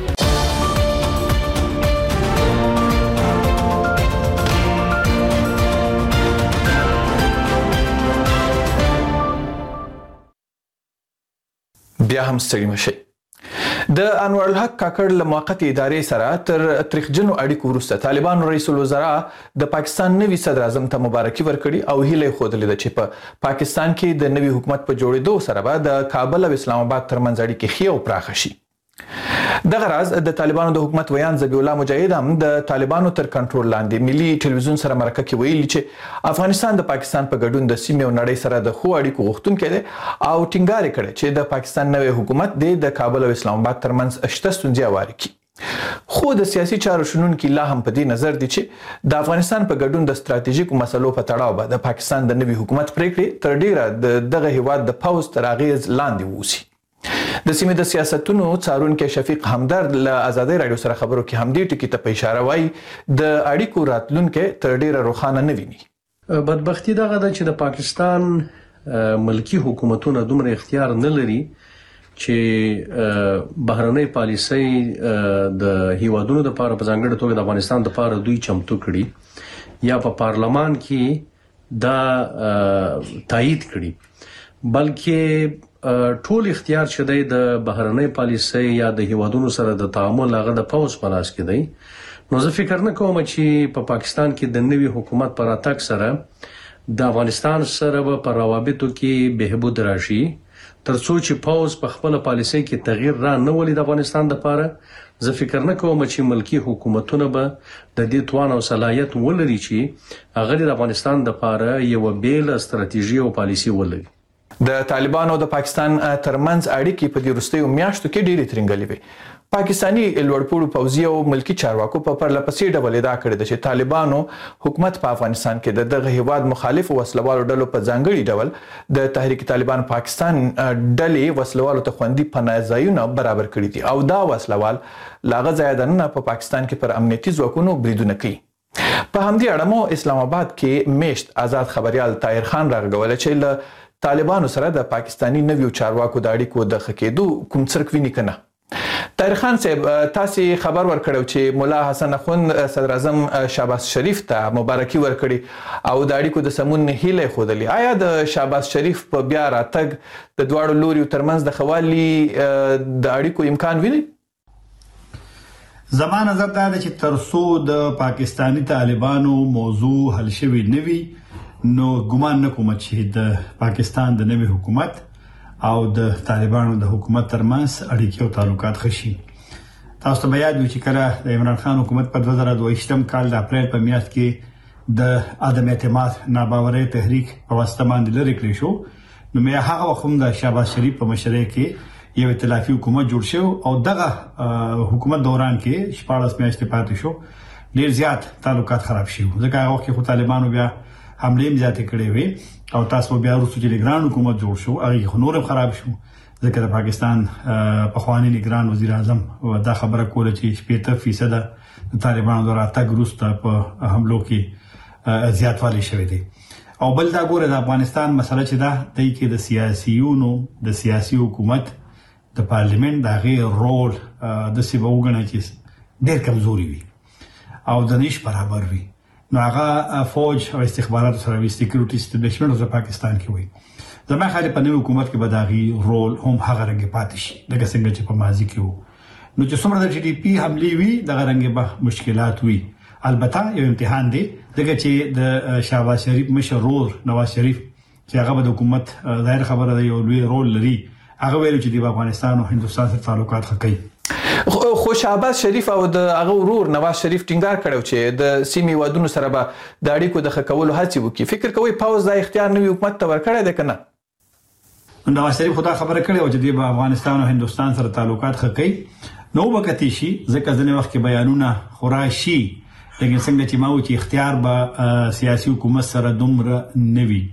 بیا هم ستړي مشئ. د انور الحق کاکړ له موقتي ادارې سره تر تاریخجنو اړیکو وروسته طالبانو رئیس الوزرا د پاکستان نوي صدر اعظم ته مبارکي ورکړي او هیله خوده ده چې په پاکستان کې د نوي حکومت په جوړېدو سره به د کابل او اسلام آباد ترمنځ اړیکې ښې او پراخه شي. دغه راز د طالبانو د حکومت ویان ذبیح الله مجاهد هم د طالبانو تر کنټرول لاندې ملي ټلویزیون سره مرکه کې ویلي چې افغانستان د پاکستان په ګډون د سیمې او نړۍ سره د ښو اړیکو غوښتونکی دی او ټینګار یې کړی چې د پاکستان نوی حکومت د کابل او اسلام آباد ترمنځ شته ستونزې هوارې کړي. خو د سیاسي چارو شنونکي لا هم په دې نظر دي چې د افغانستان په ګډون د ستراتیژیکو مسلو په تړاو به د پاکستان د نوي حکومت پریکړې تر ډیره د دغه هیواد د پوز تر اغیز لاندې ووسي. د سیمې د سیاستونو څارونکي شفیق همدرد له ازادي رادیو سره خبرو کې همدې ټکي ته په اشاره وایي د اړیکو راتلونکي تر ډیره روښانه نه ویني. بدبختی دغه ده چې د پاکستان ملکی حکومتونه دومره اختیار نه لري چې بهرنۍ پالیسۍ د هیوادونو د لپاره په ځانګړي توګه د افغانستان د لپاره دوی چمتو کړي یا په پارلمان کې دا تایید کړي، بلکې ټول اختیار چې دی د بهرنۍ پالیسۍ یا د هیوادونو سره د تعامل هغه د پوز په لاس کې دی. نو زه فکر نه کوم چې په پاکستان کې د نوي حکومت پر راتګ سره د افغانستان سره په روابطو کې بهبود راشي، ترڅو چې پوز په خپل پالیسۍ کې تغییر را نه ولي د افغانستان لپاره. زه فکر نه کوم چې ملکی حکومتونه به د دې توان او صلاحیت ولري چې هغه د افغانستان لپاره یو بیل ستراتیژي او پالیسي ولري. د طالبانو او د پاکستان ترمنځ اړیکې په دې وروستیو میاشتو کې ډېرې ترنګلې وې. پاکستاني لوړپوړو پوځي او ملکی چارواکو په پرلپسې ډول ادعا کړې ده چې طالبانو حکومت په افغانستان کې د دغه هیواد مخالف وسلوالو ډلو په ځانګړي ډول د تحریک طالبان پاکستان ډلې وسلوالو ته خوندي پناه ځایونه برابر کړي دي او دا وسلوال لاغه ځای دننه په پاکستان کې پر امنیتي ځواکونو بریدونه کوي. په همدې اړه مو اسلام آباد کې میشت آزاد خبريال طاهر خان راغوله چې له طالبانو سره د پاکستاني نویو چارواکو د اړیکو د ښه کېدو کوم څرک ویني کنه. طاهر خان صاحب، تاسو خبر ورکړو چې مولا حسن اخوند صدر اعظم شهباز شریف ته مبارکي ورکړي او د اړیکو د سمون هیله خوده. آیا د شهباز شریف په بیا راتګ د دواړو لوري ترمنځ د خوالي د اړیکو امکان ویني؟ زما نظر دا ده چې ترڅو د پاکستانی طالبانو موضوع حل شوی نه وي نو ګمان نه کوم چې د پاکستان د نوي حکومت او د طالبانو د حکومت ترمنځ اړیکې او تعلقات خشي. تاسو ته یاد وي چې کله د عمران خان حکومت په دوه زره دوه کال د اپریل په میاشت کې د عدم اعتماد ناباورۍ تحریک په واسطه باندې لري کړی شو، نو مې هغه وخت هم د شهباز شریف په مشرۍ کې یو ائتلافي حکومت جوړ شو او دغه حکومت دوران کې شپږ میاشتې پاتې شو، ډیر زیات تعلقات خراب شو. ځکه هغه وخت کې طالبانو بیا حمله زیاتې کړې وي او تاسو بیا وروسته چې لګران حکومت جوړ شو هغه خو نورم خراب شو، ځکه د پاکستان په خواني لګران وزیر اعظم دا خبره کوله چې شپږ فیصد د طالبانو د راتګ وروسته په حملو کې زیاتوالی شوی دی. او بل دا ګوره د افغانستان مسله چې دا د کې د سیاسيونو د سیاسي حکومت د پارلیمنت د غیر رول د سیمه وګڼل چې ډېر کمزوري وي او د نش برابر وي، نو هغه فوج او استخبارات سره وي سکیورټي اسټابلیشمنت د پاکستان کې وي. زما خاله په نوې حکومت کې بداغي رول هم هغه رنګ پاتې شي لکه څنګه چې په ماضي کې وو. نو چې څومره د جی ډي پی حملې وي دغه رنګ به مشکلات وي. البته یو امتحان دی دغه چې د شهباز شریف مشرور نواز شریف چې هغه د حکومت ظاهر خبره دی یو لوی رول لري، هغه ویل چې د افغانستان او هندستان سره تعلقات ښه کوي. خو شهباز شریف او د هغه ورور نواز شریف ټینګار کړو چې د سیمې وادونو سره به د اړیکو د ښه کولو هڅې وکړي. فکر کوي پاوز دا اختیار نوي حکومت ته ورکړی دی کنه؟ نواز شریف خدا خبره کړې و چې د افغانستان او هندستان سره تعلقات ښه کوي، نو وکتی شي ځکه ځنې وخت کې بیانونه خوراشي، لکه څنګه چې ما و چې اختیار به سیاسي حکومت سره دومره نه وي.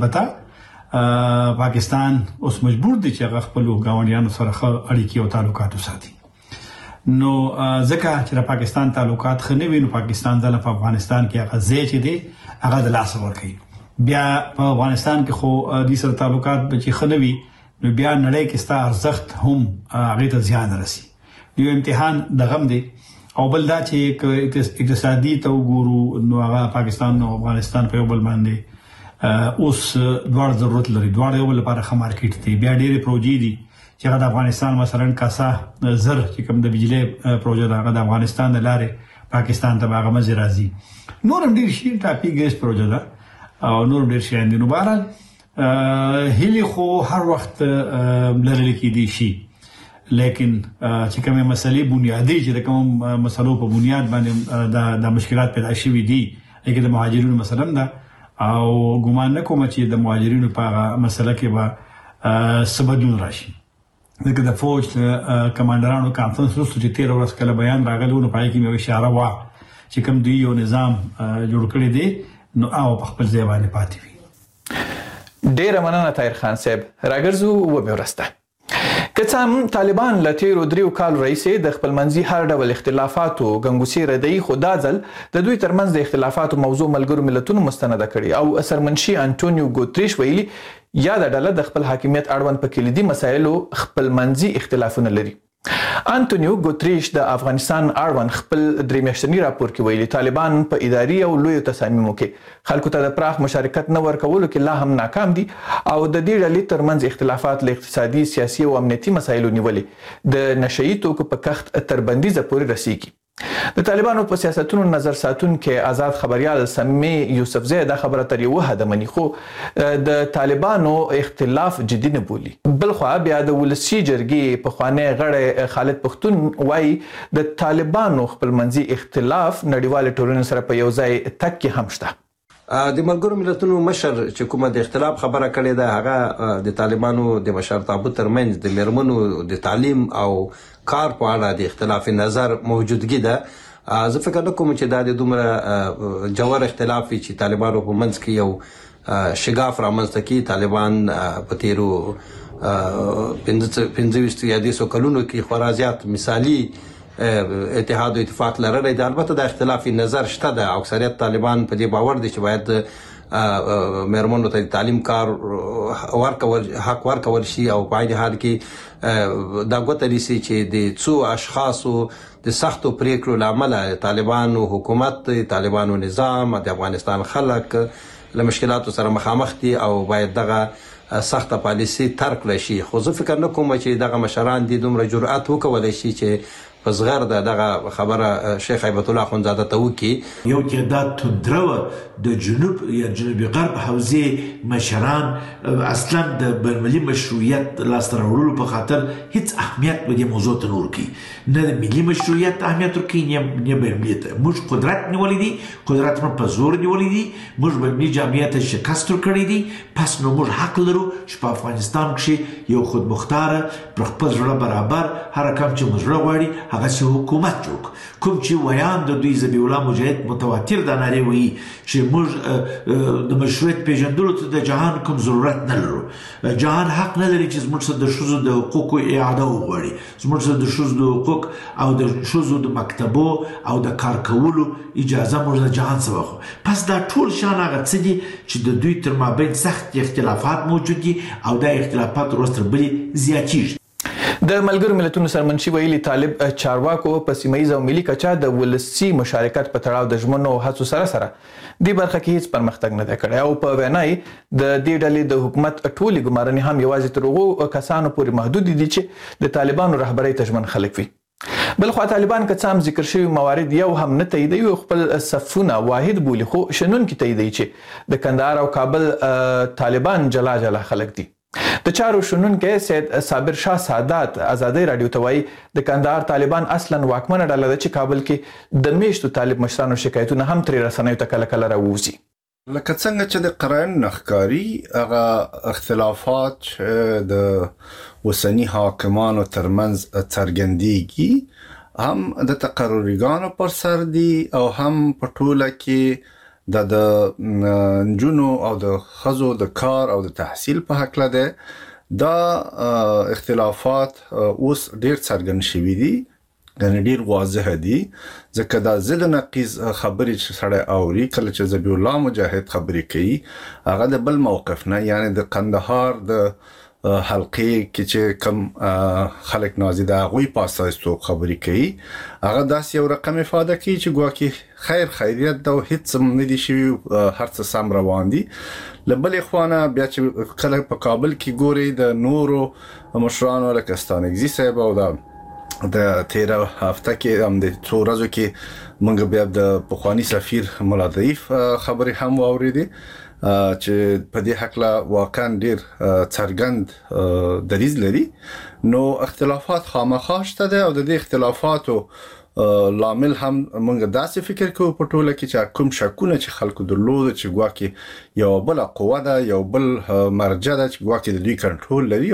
البته پاکستان اوس مجبور دی چې هغه خپل ګاونډیانو سره ښه اړیکې او تعلقات وساتي. نو ځکه چې د پاکستان تعلقات ښه نه وي نو پاکستان ځل په افغانستان کې هغه ځای چې دی هغه د لاس ورکوي. بیا په افغانستان کې خو د سره تعلقات به چې ښه نه وي نو بیا نړۍ کې ستا ارزښت هم هغه ته زیان رسي. یو امتحان د غم دی. او بل دا چې اقتصادي ته وګورو نو هغه پاکستان او افغانستان په یو بل باندې اوس دوړ ضرورت لري، دوړ یو بل لپاره ښه مارکیټ دی. بیا ډېرې پروژې دي چې د افغانستان مثلا کاسا زر چې کوم د بجلی پروژه دا د افغانستان د لارې پاکستان ته هغه مزه راځي، نورم ډیر شي ټاپي ګیس پروژه ده او نور ډیر شي اندینو. بهرحال هلي خو هر وخت لرل کېدي شي، لیکن چې کومه مسلې بنیادی چې کوم مسلو په بنیاد باندې د مشکلات پیدا شوي دي لکه د مهاجرینو مثلا ده، او ګومان نه کوم چې د مهاجرینو په مسله کې به سبدون راشي. دغه د فوج کمانډرانو کانفرنس وروسته چې تیر ورځ کله بیان راغلی نو پای کې مې اشاره وا چې کوم دوی یو نظام جوړ کړی دی نو او په خپل ځای باندې پاتې وي. ډیر مننه طاهر خان صاحب، راګرځو و به ورسته. که څه هم طالبان له تیرو دریو کالو راهیسې د خپلمنځي هر ډول اختلافاتو ګنګوسې ردوي، خو دا ځل د دوی ترمنځ د اختلافاتو موضوع ملګرو ملتونو مستنده کړي او سرمنشي انټونیو ګوتریش ویلي یاده ډله د خپل حاکمیت اړوند په کلیدي مسایلو خپلمنځي اختلافونه لري. انټونیو ګوتریش د افغانستان اړوند خپل درې میاشتني راپور کې ویلي طالبان په اداري او لویو تصامیمو کې خلکو ته د پراخ مشارکت نه ورکولو کې لا هم ناکام دي او د دې ډلې ترمنځ اختلافات له اقتصادي، سیاسي او امنیتي مسایلو نیولې د نشهیي توکو په کښت تر بندیزه پورې رسیږي. د طالبانو په سیاستونو نظر ساتونکي آزاد خبريال سمي یوسفزی دا خبره تر یو حد مني، خو د طالبانو اختلاف جدي نه بولي. بلخوا بیا د ولسي جرګې پخوانی غړی خالد پښتون وایي د طالبانو خپلمنځي اختلاف نړیوال ټولنې سره په یو ځای تک کې هم شته. د ملګرو ملتونو مشر چې کومه د اختلاف خبره کړې ده هغه د طالبانو د مشرتابه ترمنځ د میرمنو د تعلیم او کار په اړه د اختلاف نظر موجودګي ده. زه فکر نه کوم چې دا د دومره جوړ اختلاف چې طالبانو په منځ کې یو شګاف رامنځته کړي. طالبان په تیرو پنځه ویشت یا دیسو کلونو کې خورا زیات مثالي اتحاد او اتفاق لرلی دی. البته د اختلافي نظر شته ده. اکثریت طالبان په دې باور دي چې باید میرمنو ته تعلیم کار ورکول حق ورکول شي او په عین حال کې دا ګوته نیسي چې د څو اشخاصو د سختو پریکړو له امله طالبانو حکومت، طالبانو نظام، د افغانستان خلک له مشکلاتو سره مخامخ دي او باید دغه سخته پالیسي ترک کړی شي. خو زه فکر نه کوم چې دغه مشران دي دومره جرأت وکولی شي چې په صغر د دغه خبره شیخ هیبت الله اخوندزاده ته وکړي. یو تعداد تندروه د جنوب یا جنوبي غرب حوزې مشران اصلا د بینالمللي مشروعیت لاسته راوړلو په خاطر هیڅ اهمیت به دې موضوع ته نه ورکوي، نه د ملي مشروعیت اهمیت ورکوي نه بینالمللي ته. موږ قدرت نیولی دی، قدرت مو په زور نیولی دی، موږ بینالمللي جامعیت ته شکست ورکړی دی. پس نو موږ حق لرو چې په افغانستان کې یو خودمختاره پر خپل زړه برابر هر کم چې موږ زړه غواړي هغه سي حکومت جوړ کوم چې ویان د دوی ذبیح الله مجاهد متواتر دا نارې وایي چې موږ د مشروعیت پیژندلو ته د جهان کوم ضرورت نه لرو. جهان حق نه لري چې زموږ څخه د ښځو د حقوقو اعاده وغواړي، زموږ څخه د ښځو د حقوق او د ښځو د مکتبو او د کار کولو اجازه موږ د جهان څخه واخلو. پس دا ټول شان هغه څه دي چې د دوی تر مابین سخت اختلافات موجود دي او دا اختلافات ورځ تر بلې زیاتیږي. د ملګرو ملتونو سرمنشي ویلي طالب چارواکو په سیمایي او ملي کچه د ولسي مشارکت په تړاو د ژمنو او هڅو سره سره دې برخه کې هیڅ پرمختګ نه دی کړی او په وینا یې د دې ډلې د حکومت ټولې ګمارنې هم یوازې تر هغو کسانو پورې محدود دي چې د طالبانو رهبرۍ ته ژمن خلک وي. بلخوا طالبان که څه هم ذکر شوي موارد یو هم نه تاییدوي او خپل صفونه واحد بولي، خو شنونکي تاییدوي چې د کندهار او کابل طالبان جلا جلا خلک دي. د چارو شنونکی سید صابر شاه سادات ازادۍ راډیو ته وایي د کندهار طالبان اصلا واکمنه ډله ده چې کابل کې د میشتو طالب مشرانو شکایتونه هم ترې رسنیو ته کله کله راووځي. لکه څنګه چې د قرائن نخکاری هغه اختلافات د اوسني حاکمانو ترمنځ څرګندېږي هم د تقرریګانو پر سر دي او هم په ټوله کې د د نجونو او د ښځو د کار او د تحصیل په هکله ده. دا اختلافات اوس ډیر څرګند شوي دي، یعنې ډیر واضح دي، ځکه دا ضد نقیض خبرې چې سړی اوري کله چې ذبیح الله مجاهد خبرې کوي هغه د بل موقف نه، یعنې د قندهار د حلقې کې چې کم خلک نازي د هغوی په اساس څوک خبرې کوي هغه داسې یو رقم افاده کوي چې ګواکې خیر خیریت ده او هیڅ هم نه دي شوي، هر څه سم روان دي. له بلې خوا نه بیا چې کله په کابل کې ګوري د نورو مشرانو لکه ستانکزي صاحب او د د تیره هفته کې هم د څو ورځو کې موږ بیا د پخواني سفیر ملا ضعیف خبرې هم واورېدې چې په دې حقله واقعا ډیر څرګند دریځ لري. نو اختلافات خامخا شته ده او د دې اختلافاتو لامل هم موږ داسې فکر کوو په ټوله کې چې کوم شکونه چې خلکو درلود چې ګواکې یو بل قوه ده، یو بل مرجع ده چې ګواکې د دوی کنټرول لري.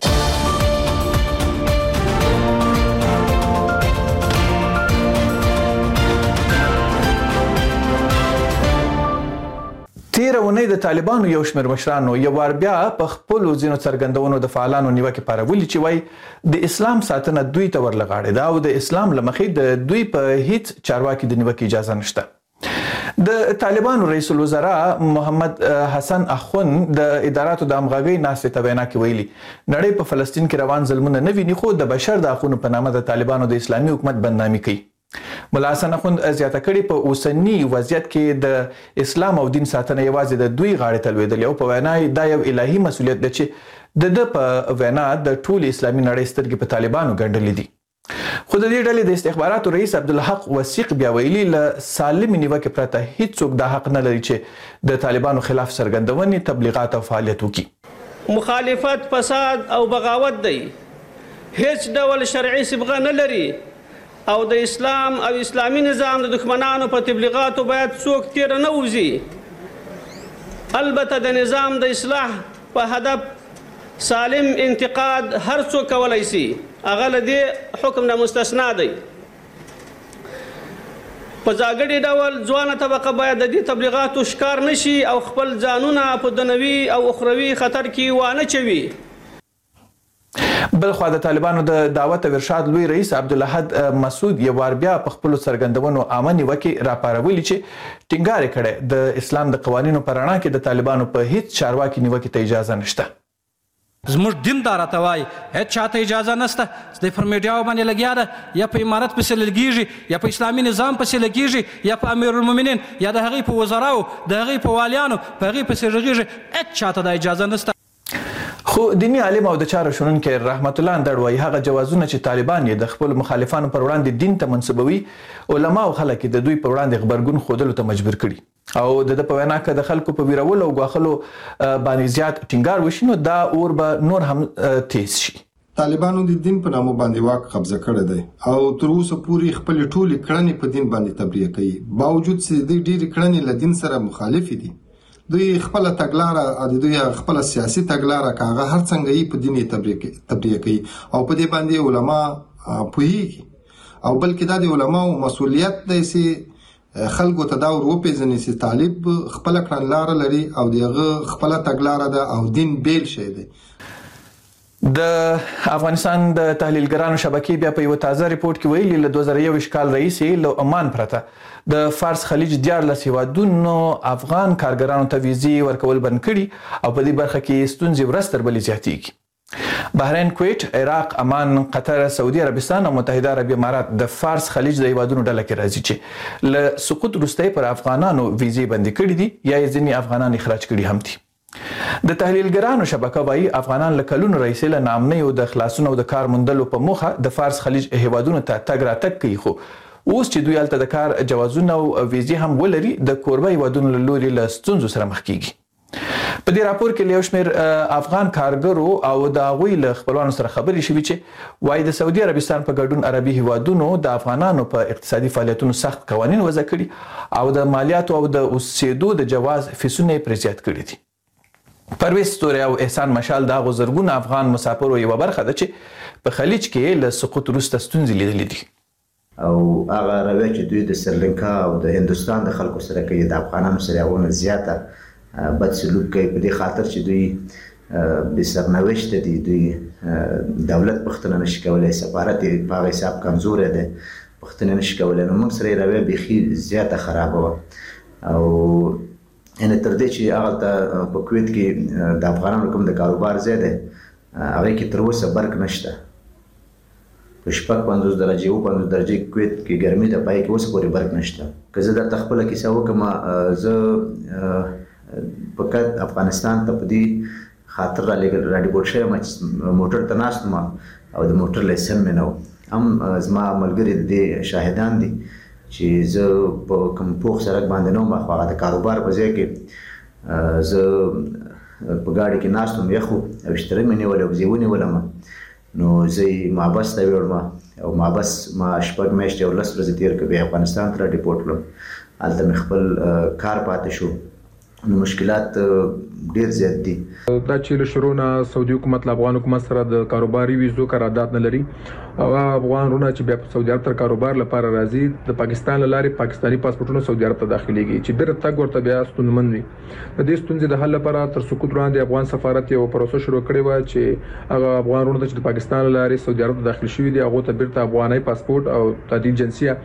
تیره اونۍ د طالبانو یو شمېر مشرانو یو وار بیا په خپلو ځینو څرګندونو د فعالانو نیوکې پارولي چې وایي د اسلام ساتنه دوی ته ورلغاړې ده او د اسلام له مخې د دوی په هیڅ چارواکي د نیوکې اجازه نشته. د طالبانو رئیس الوزرا محمد حسن اخوند د اداراتو د همغږۍ ناستې ته وینا کې ویلي نړۍ په فلسطین کې روان ظلمونه نه ویني خو د بشر د حقونو په نامه د طالبانو د اسلامي حکومت بدنامي کوي. ملا حسن اخوند زیاته کړې په اوسني وضعیت کې د اسلام او دین ساتنه یوازې د دوی غاړې ته لوېدلې او په وینا دا یو الهي مسؤلیت دی چې د ده په وینا د ټولې اسلامي نړۍ سترګې په طالبانو ګنډلې دي. خو د دې ډلې د استخباراتو رئیس عبدالحق وثیق بیا ویلي له سالمې نیوکې پرته هیڅوک دا حق نه لري چې د طالبانو خلاف څرګندونې تبلیغات او فعالیت وکړي. مخالفت فساد او بغاوت دی، هیڅ ډول شرعي صبغه نه لري او د اسلام او اسلامي نظام د دښمنانو په تبلیغاتو باید څوک تیر نه وځي. البته د نظام د اصلاح په هدف سالم انتقاد هر څوک کولی شي، هغه له دې حکم نه مستثنا دی. په ځانګړي ډول ځوانه طبقه باید د دې تبلیغاتو ښکار نشي او خپل ځانونه په دنیوي او اخروي خطر کې وانه چوي. بلخوا د طالبانو د دعوت او ارشاد لوی رئیس عبدالاحد مسعود یو وار بیا په خپلو څرګندونو عامه نیوکې راپارولي چې ټینګار یې کړی د اسلام د قوانینو په رڼا کې د طالبانو په هیڅ چارواکي نیوکې ته اجازه نشته. زموږ دین دا راته وایي هېڅ چاته اجازه نشته چې د پر میډیاو باندې لګیا ده یا په امارت پسې لګېږي یا په اسلامي نظام پسې لګېږي یا په امیرالمؤمنین یا د هغې په وزراو د هغې په والیانو په هغې پسې غږېږي، هېڅ چاته دا اجازه نشته. خو دینی عالم او د چارو شنونکی رحمت الله اندړ وایي هغه جوازونه چې طالبان یې د خپلو مخالفانو پر وړاندې دین ته منسوبوي علما او خلک یې د دوی پر وړاندې غبرګون ښودلو ته مجبور کړي او د ده په وینا که د خلکو په ویرولو او ګواښلو باندې زیات ټینګار وشي نو دا اور به نور هم تیز شي. طالبانو د دین په نامه باندې واک قبضه کړی دی او تر اوسه پورې خپلې ټولې کړنې په دین باندې تبلیغ کوي، باوجود چې دوی ډېرې کړنې له دین سره مخالفې دي. دوی خپل تګلاره د دوی خپل سیاسي تګلاره کاغه هر څنګه یې په دیني تبلیغ کوي او په دې باندې علما پوهیږي او بلکې دا د علماو مسؤلیت دی چې خلکو ته دا ور وپېژني چې طالب خپل کړنلاره لري او دغه خپل تګلاره ده او دین بیل شی دی. د افغانستان د تحلیلګرانو شبکې بیا په یو تازه ریپورت کې ویلي له دوه زره یوویشت کال راهیسې له عمان پرته د فارس خلیج دیارلس هیوادونو افغان کارګرانو ته ویزې ورکول بند کړي او په دې برخه کې ستونزې ورځ تر بلې زیاتېږي. بحرین، کویټ، عراق، عمان، قطر، سعودي عربستان او متحده عربي امارات د فارس خلیج د هیوادونو ډله کې راځي چې له سقوط وروسته پر افغانانو ویزې بندي کړي دي یا یې ځینې افغانان اخراج کړي هم دي. د تحلیلګرانو شبکه وایي افغانان له کلونو راهیسې له ناامنۍ او د خلاصون او د کار موندلو په موخه د فارس خلیج هیوادونو ته تګ راتګ کوي، خو اوس چې دوی هلته د کار جوازونه او ویزې هم ولري د کوربه هیوادونو له لوري له ستونزو سره مخ کیږي. په دې راپور کې له یو شمېر افغان کارګرو او د هغوی له خپلوانو سره خبرې شوي چې وایي د سعودي عربستان په ګډون عربي هیوادونو د افغانانو په اقتصادي فعالیتونو سخت قوانین وضع کړي او د مالیاتو او د اوسېدو د جواز فیسونه یې پرې زیات کړي دي. پرویز ستوري او احسان مشال د هغو زرګونه افغان مسافرو یوه برخه ده چې په خلیج کې له سقوط وروسته ستونزې لیدلې دي. او هغه رویه چې دوی د سریلانکا او د هندوستان د خلکو سره کوي د افغانانو سره هغونه زیاته بد سلوک کوي په دې خاطر چې دوی بې سرنوشته دي، دوی دولت پوښتنه نشي کولی، سفارت یې په هغه حساب کمزوری دی، پوښتنه نشي کولی. نو موږ سره یې رویه بیخي زیاته خرابه وه او یعنې تر دې چې هغلته په کویت کې د افغانانو کوم د کاروبار ځای دی هغې کې تر اوسه برق نشته، په شپږ پنځوس درجې اووه پنځوس درجې کویت کې ګرمي ده، په هغې کې اوس پورې برق نشته. که زه درته خپله کیسه وکړم، زه فقط افغانستان ته په دې خاطر راډیپورټ شوی یم چې موټر ته ناست وم او د موټر لایسن مې نه و. هم زما ملګري د دې شاهدان دي چې زه په کوم پوخ سړک باندې نه وم، خو هغه د کاروبار په ځای کې زه په ګاډي کې ناست وم، یخ و او اشترۍ مې نیولې او زه یې ونیولم. نو زه یې محبس ته یوړم او محبس ما شپږ میاشتې او لس ورځې تېر کړې، بیا افغانستان ته راډیپورټ کړم، هلته مې خپل کار پاتې شو. نو مشکلات ډیر زیات دي. دا چې له شروع نه سعودي حکومت له افغان حکومت سره د کاروباري ویزو قرارداد نه لري او افغان رونه چې بیا په سعودي عرب تر کاروبار لپاره راځي د پاکستان لارې پاکستاني پاسپورتونه سعودي عرب ته داخليږي چې بیرته تګ ورته بیا ستونزمن وي. د دې ستونزې د حل لپاره تر سقوط وړاندې افغان سفارت یو پروسه شروع کړې و چې هغه افغان رونه چې د پاکستان لارې سعودي عرب ته داخل شوي دي هغه ته بیرته افغاني پاسپورت او تجدید جنسیه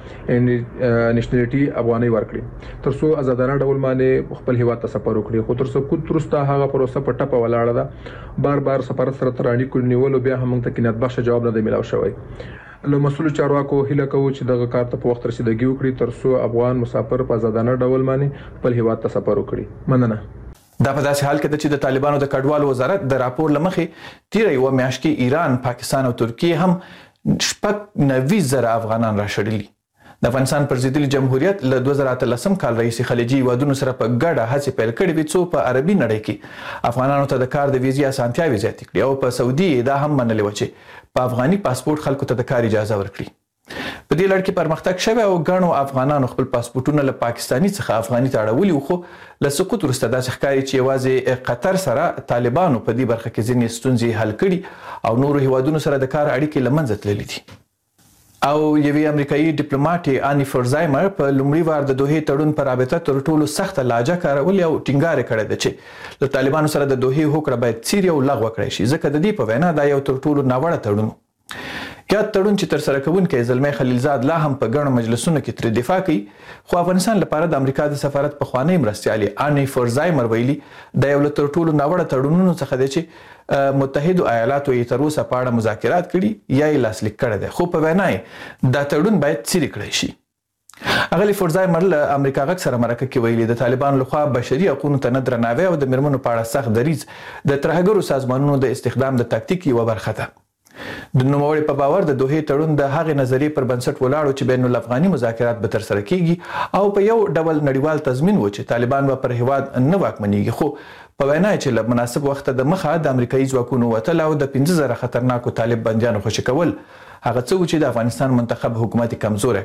نېشنلټي افغاني ورکړي تر څو آزادانه ډول باندې خپل هیواد ته سفر وکړي. خو تر سقوط وروسته هغه پروسه په ټپه ولاړه ده. بار بار سفارت سره تر اړیکو نیول بیا هم ته کینات بخښ جواب نه دی ملاو شوی. له مسؤل چارواکو هیله کوو چې دغه کار ته په وخت رسیدګي وکړي تر څو افغان مسافر په آزادانه ډول باندې خپل هیواد ته سفر وکړي. مننه. دا په داسې حال کې ده چې د طالبانو د کډوالو وزارت د راپور لمخې تیر یو میاشت کې ایران، پاکستان او ترکیه هم شپږ نوي زره افغانان راشړلي. د افغانستان پر ضد جمهوریت له دوه زره اتلسم کال رئیس خلیجي هیوادونو سره په ګډه هڅې پیل کړې وې څو په عربي نړۍ کې افغانانو ته د کار د ویزې اسانتیاوې زیاتې کړي او په سعودي دا هم منلې و چې په افغاني پاسپورت خلکو ته د کار اجازه ورکړي. په دې لړ کې پرمختګ شوی او ګڼو افغانانو خپل پاسپورتونه له پاکستاني څخه افغاني ته اړولي خو له سقوط وروسته داسې ښکاري چې یوازې قطر سره طالبانو په دې برخه کې ځینې ستونزې حل کړي او نورو هیوادونو سره د کار اړیکې له منځه تللي دي. او یوې امریکایي ډیپلوماټ اني فرزایمر په لومړي وار د دوحې تړون په رابطه تر ټولو سخته لهجه کارولې او ټینګار کړی ده چې له طالبانو سره د دوحې هوکړه باید څیرې او لغوه کړی شي ځکه د دې په وینا دا یو تر ټولو ناوړه تړون. یاد تړون چې تر سره کوونکی زلمی خلیلزاد لا هم په ګڼو مجلسونو کې ترې دفاع کوي خو افغانستان لپاره د امریکا د سفارت پخوانی مرستیالې اني فرزایمر ویلي دا یو تر ټولو ناوړه تړونونو څخه دی چې متحدو ایالاتو یې تر اوسه په اړه مذاکرات کړي یا یې لاسلیک کړی دی خو په وینا یې دا تړون باید څیرې کړی شي. اغلی فرزایمر له امریکا غږ سره مرکه کې ویلي د طالبانو لخوا بشري حقوقو ته نه درناوی او د میرمنو په اړه سخت دریځ د ترهګرو سازمانونو د استخدام د تاکتیک یوه برخه ده. د نوموړي په باور د دوحې تړون د هغې نظریې پر بنسټ ولاړ چې بین الافغاني مذاکرات به ترسره کیږي او په یو ډول نړیوال تضمین و چې طالبان به پر هیواد نه واکمنېږي خو په وینا چې له مناسب وخته د مخه د امریکایي ځواکونو وتل او د پنځه زره خطرناکو طالب بندیانو خوشي کول هغه څه و چې د افغانستان منتخب حکومت کمزوری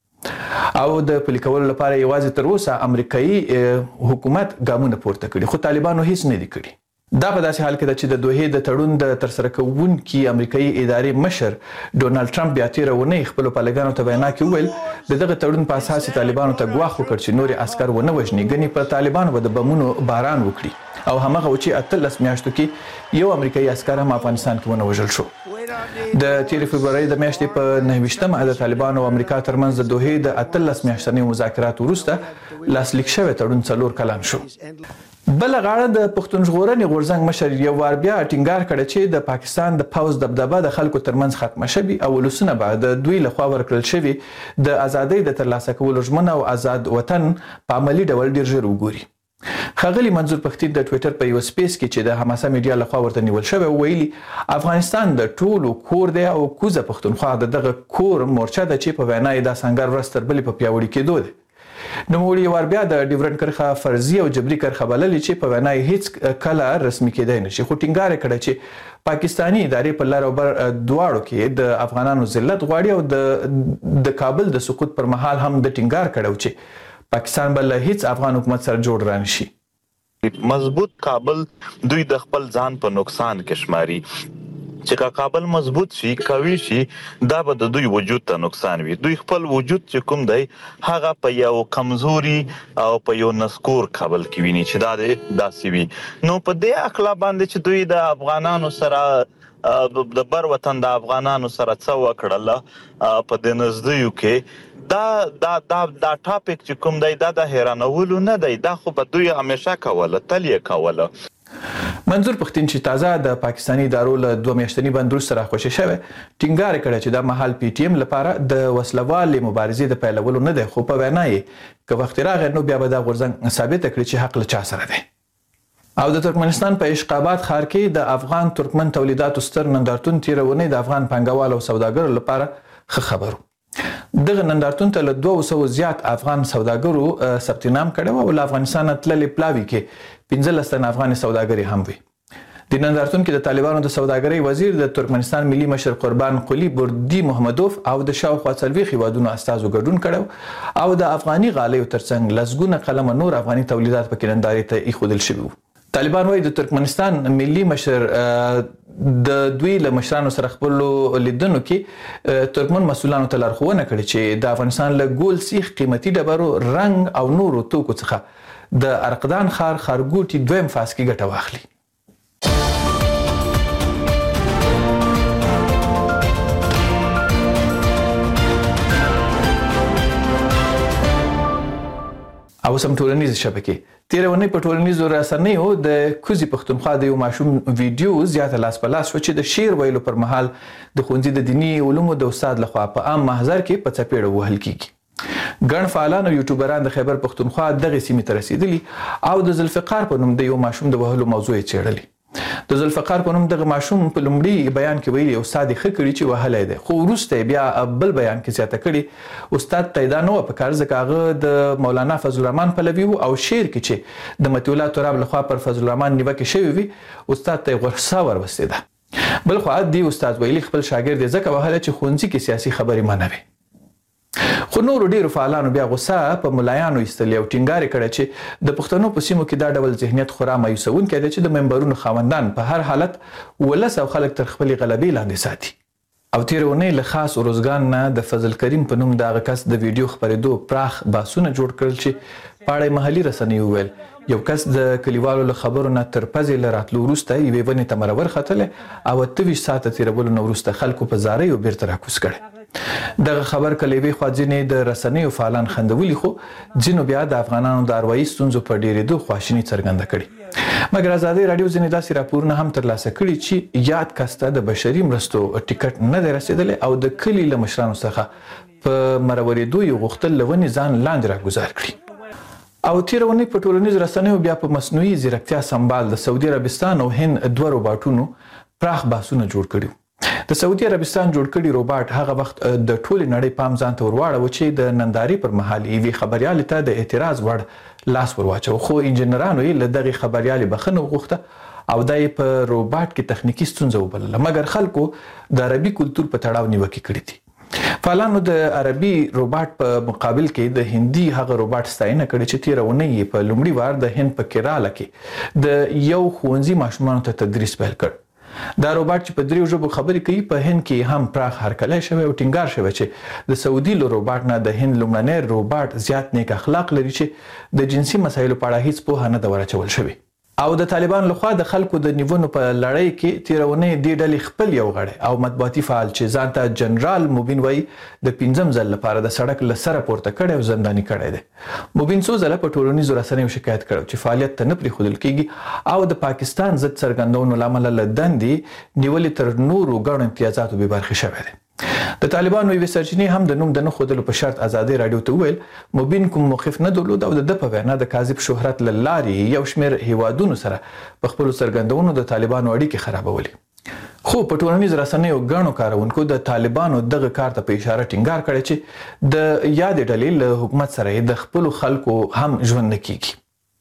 کړ او د پلي کولو لپاره یوازې تر اوسه امریکایي حکومت ګامونه پورته کړي خو طالبانو هیڅ نه دي کړي. دا په داسې حال کې ده چې د دوحې د تړون د ترسره کوونکي امریکایي ادارې مشر ډونالد ټرمپ بیا تېره اونۍ خپلو پالګانو ته وینا کې وویل د دغه تړون په اساس طالبانو ته ګواښ وکړ چې نورې عسکر ونه وژني ګنې په طالبانو به د بمونو باران وکړي او همغه و چې اتلس میاشتو کې یو امریکایي عسکر هم افغانستان کې ونه وژل شو. د تیر فبرवरी د میاشتې په نهه ویشتمه د طالبانو او امریکا ترمنځ د دوحې د اتلس میاشتنیو مذاکراتو وروسته لاسلیک شوی تړون څلور کلن شو. بل غاړه د پښتون ژغورنې غورځنګ مشر یو وار بیا ټینګار کړی چې د پاکستان د پوځ دبدبه د خلکو ترمنځ ختمه شوي او ولسونه به د دوی لخوا ورکړل شوي د ازادۍ د ترلاسه کولو ژمنه او آزاد وطن په عملي ډول ډیر ژر وګوري. ښاغلي منظور پښتين د ټویټر په یو سپیس کې چې د حماسه میډیا لخوا ورته نیول شوی ویلي افغانستان د ټولو کور دی او کوزه پښتونخوا د دغه کور مورچه ده چې په وینا یې دا سنگر ورځ تر بلې په پیاوړي کېدو دی. نوموړي یو وار بیا د ډیورنډ کرښه فرضي او جبري کرښه بللې چې په وینا یې هیڅ کله رسمي کېدای نشي خو ټینګار یې کړی چې پاکستاني ادارې په لر او بر دواړو کې د افغانانو ذلت غواړي او د د کابل د سقوط پر مهال هم د ټینګار کړی چې پاکستان بل هیڅ افغان حکومت سره جوړ رانه شي. مضبوط کابل دوی د خپل ځان په نقصان کې شماري چې کابل مضبوط شي قوي شي دا به د دوی وجود ته نقصان وي. دوی خپل وجود چې کوم دی هغه په یو کمزوري او په یو نسکور کابل کې ویني چې دا داسې وي. نو په دې اخلا باندې چې دوی د افغانانو سره د بر وطن د افغانانو سره څه وکړل په دې نزدیو کې دا دا دا دا ټاپک چې کوم دی دا د حیرانولو نه دی دا خو به دوی همیشه کوله تل یې کوله. منظور پښتين چې تازه د پاکستاني ادارو له دوه میاشتني بند وروسته راخوشي شوی ټینګار کړی چې دا مهال پی ټی ایم لپاره د وسلوالې مبارزې د پیلولو نه دی خو په وینا یې که وخت راغی نو بیا به دا غورځنګ ثابته کړي چې حق له چا سره دی. او د ترکمنستان په اشقاباد ښار کې د افغان ترکمن تولیداتو ستر نندارتون تیره اونۍ د افغان پانګوالو او سوداګرو لپاره ښه خبر و. دغه نندارتون ته له دوه سوو زیات افغان سوداګرو ثبت نام کړی و او له افغانستانه تللې پلاوي کې پنځلس تنه افغان سوداګرې هم وي. د نندارتون کې د طالبانو د سوداګرۍ وزیر د ترکمنستان ملي مشر قربان قلی بردي محمدوف او د شاوخوا څلوېښت هیوادونو استازو ګډون کړی او د افغاني غالیو ترڅنګ لسګونه قلمه نور افغاني تولیدات پکې نندارې ته ایښودل شوي وو. طالبان وايي د ترکمنستان ملي مشر د دوی له مشرانو سره خپل لیدنو کې ترکمن مسؤلانو ته لارښوونه کړې چې د افغانستان له ګول سیخ قیمتي ډبرو رنګ او نورو توکو څخه د ارقدان ښار ښارګوټي دویم فاز کې ګټه واخلي. او سم ټولنیز شبکې تیره ونې په ټولنیزو رسنیو د کوزي پښتونخوا د یو ماشوم ویډیو زیاته لاس په لاس شو چې د شعر ویلو پر مهال د ښوونځي د دیني علومو د استاد لخوا په عام محضر کې په څپېړه وهل کیږي. ګڼ فعالان او یوټیوبران د خیبر پښتونخوا دغه سیمې ته رسیدلي او د ذوالفقار په نوم د یو ماشوم د وهلو موضوع یې څېړلې. د ذوالفقار په نوم دغه ماشوم په لومړي بیان کې ویلي استاد یې ښه کړي چې وهلی دی، خو وروسته بیا بل بیان کې زیاته کړي استاد ته یې دا نه وه په کار ځکه هغه د مولانا فضل الرحمن پلوي و او شعر کې چې د مطیع الله تراب لخوا پر فضل الرحمن نیوکې شوې وي استاد ته یې غوسه وروستېده. بل خوا دی استاد ویلي خپل شاګرد یې ځکه وهلی چې ښوونځي کې سیاسي خبرې منع وي. خو نورو ډیرو فعالانو بیا غوسه په ملایانو ایستلې او ټینګار یې کړی چې د پښتنو په سیمو کې دا ډول ذهنیت خورا مایوسونکی دی چې د منبرونو خاوندان په هر حالت ولس او خلک تر خپلې غلبې لاندې ساتي. او تېره اونۍ له خاص اروزګان نه د فضل کریم په نوم د هغه کس د ویډیو خپرېدو پراخ بحثونه جوړ کړل چې په اړه یې محلي رسنیو وویل یو کس د کلیوالو له خبرو نه تر پزې له راتلو وروسته یوې ونې ته مرور ختلی او اته ویشت ساعته تېرولو نه وروسته خلکو په زاریو بیرته راکوز کړی. دغه خبر کله یوې خوا ځینې د رسنیو فعالان خندولي خو ځینو بیا د افغانانو د اروایي ستونزو په ډېرېدو خواشیني څرګنده کړې. مګر ازادۍ راډیو ځینې داسې راپورونه هم ترلاسه کړي چې یاد کس ته د بشري مرستو ټیکټ نه دی رسېدلی او د کلي له مشرانو څخه په مرورېدو یې غوښتل له ونې ځان لاندې راګوزار کړي. او تېره اونۍ په ټولنیزو رسنیو بیا په مصنوعي ځیرکتیا سمبال د سعودي عربستان او هند دوه روباټونو پراخ بحثونه جوړ کړي. د سعودي عربستان جوړ کړي روباټ هغه وخت د ټولې نړۍ پام ځان ته ورواړو چې د نندارې پر مهال یوې خبریالې ته د اعتراض وړ لاس ور واچو، خو انجنیرانو یې له دغې خبریالې بخښنه وغوښته او دا یې په روباټ کې تخنیکي ستونزه وبلله. مګر خلکو د عربي کلتور په تړاو نیوکې کړې دي. فعالانو د عربي روباټ په مقابل کې د هندي هغه روباټ ستاینه کړې چې تېره اونۍ یې په لومړي وار د هند په کیراله کې د یو ښوونځي ماشومانو ته تدریس پیل کړ. دا روباټ چې په دریو ژبو خبرې کوي په هند کې هم پراخ هرکلی شوی او ټینګار شوی چې د سعودي له روباټ نه د هند لومړنی روباټ زیات نیک اخلاق لري چې د جنسي مسایلو په اړه هیڅ پوهه نه ده ور اچول شوې. او د طالبان لخوا د خلکو د نیونو په لړۍ کې تېره اونۍ دې ډلې خپل یو غړی او مطبوعاتي فعال چې ځان ته جنرال مبین وایي د پنځم ځل لپاره د سړک له سره پورته کړی او زنداني کړی دی. مبین څو ځله په ټولنیزو رسنیو شکایت کړی چې فعالیت ته نه پرېښودل کېږي او د پاکستان ضد څرګندونو له امله له دندې نیولې تر نورو ګڼو امتیازاتو بې برخې شوی دی. د طالبانو یوې سرچینې هم د نوم د نه ښودلو په شرط ازادۍ راډیو ته وویل مبین کوم موقف نه درلود او د ده په وینا د کاذب شهرت له لارې یو شمېر هیوادونو سره په خپلو څرګندونو د طالبانو اړیکې خرابولې. خو په ټولنیز رسنیو ګڼو کارونکو د طالبانو دغه کار ته په اشاره ټینګار کړی چې د یادې ډلې له حکومت سره یې د خپلو خلکو هم ژوند نه کیږي.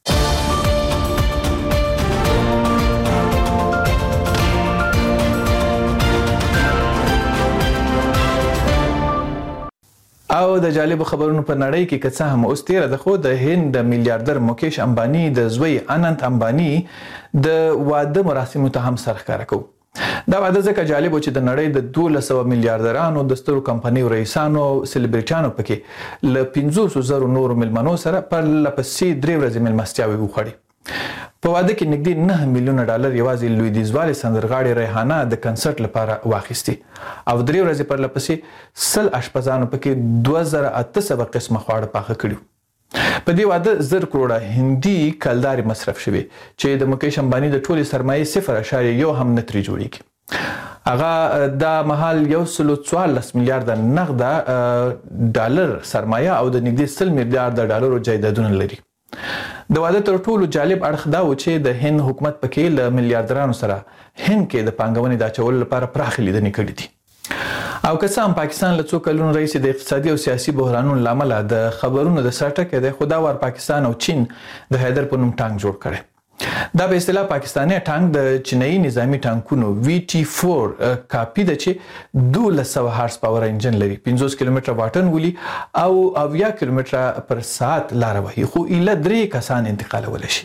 او د جالبو خبرونو په نړۍ کې که څه هم اوس تېره ده خو د هند د میلیاردر مکیش امباني د زوی اننت امباني د واده مراسمو ته هم سر ښکاره کوو. دا واده ځکه جالب و چې د نړۍ د دولس سوه میلیاردرانو د سترو کمپنیو رئیسانو او سلیبریټیانو پکې له پنځوسو زرو نورو میلمنو سره پرله پسې درې ورځې میلمستیاوې وخوړې. په واده کې نږدې نه میلیونه ډالر یوازې لویدیځوالې سندرغاړې ریحانه د کنسرت لپاره واخیستې او درې ورځې پرله پسې سل اشپزانو پکې دوه زره اته سوه قسمه خواړه پاخه کړي. په دې واده زر کروړه هندي کلدارې مصرف شوې چې د مکیش امباني د ټولې سرمایې صفر اشاریه یو هم نه ترې جوړیږي. هغه دا مهال یو سلو څوارلس میلیارده نغده ډالر سرمایه او د نږدې سل میلیارده ډالرو جایدادونه لري. د واده تر ټولو جالب اړخ دا و چې د هند حکومت پکې له میلیاردرانو سره هند کې د پانګونې د اچولو لپاره پراخې لیدنې کړې دي. او که څه هم پاکستان له څو کلونو راهیسې د اقتصادي او سیاسي بحرانونو له امله د خبرونو د سر ټکی دی، خو دا وار پاکستان او چین د حیدر په نوم ټانک جوړ کړی. دا په اصطلاح پاکستاني ټانک د چینایي نظامي ټانکونو وی ټي فور کاپي ده چې دولس سوه هارس پاور انجن لري، پنځوس کیلومتره واټن ولي او اویا کیلومتره پر ساعت لاره وهي، خو ایله درې کسان انتقالولی شي.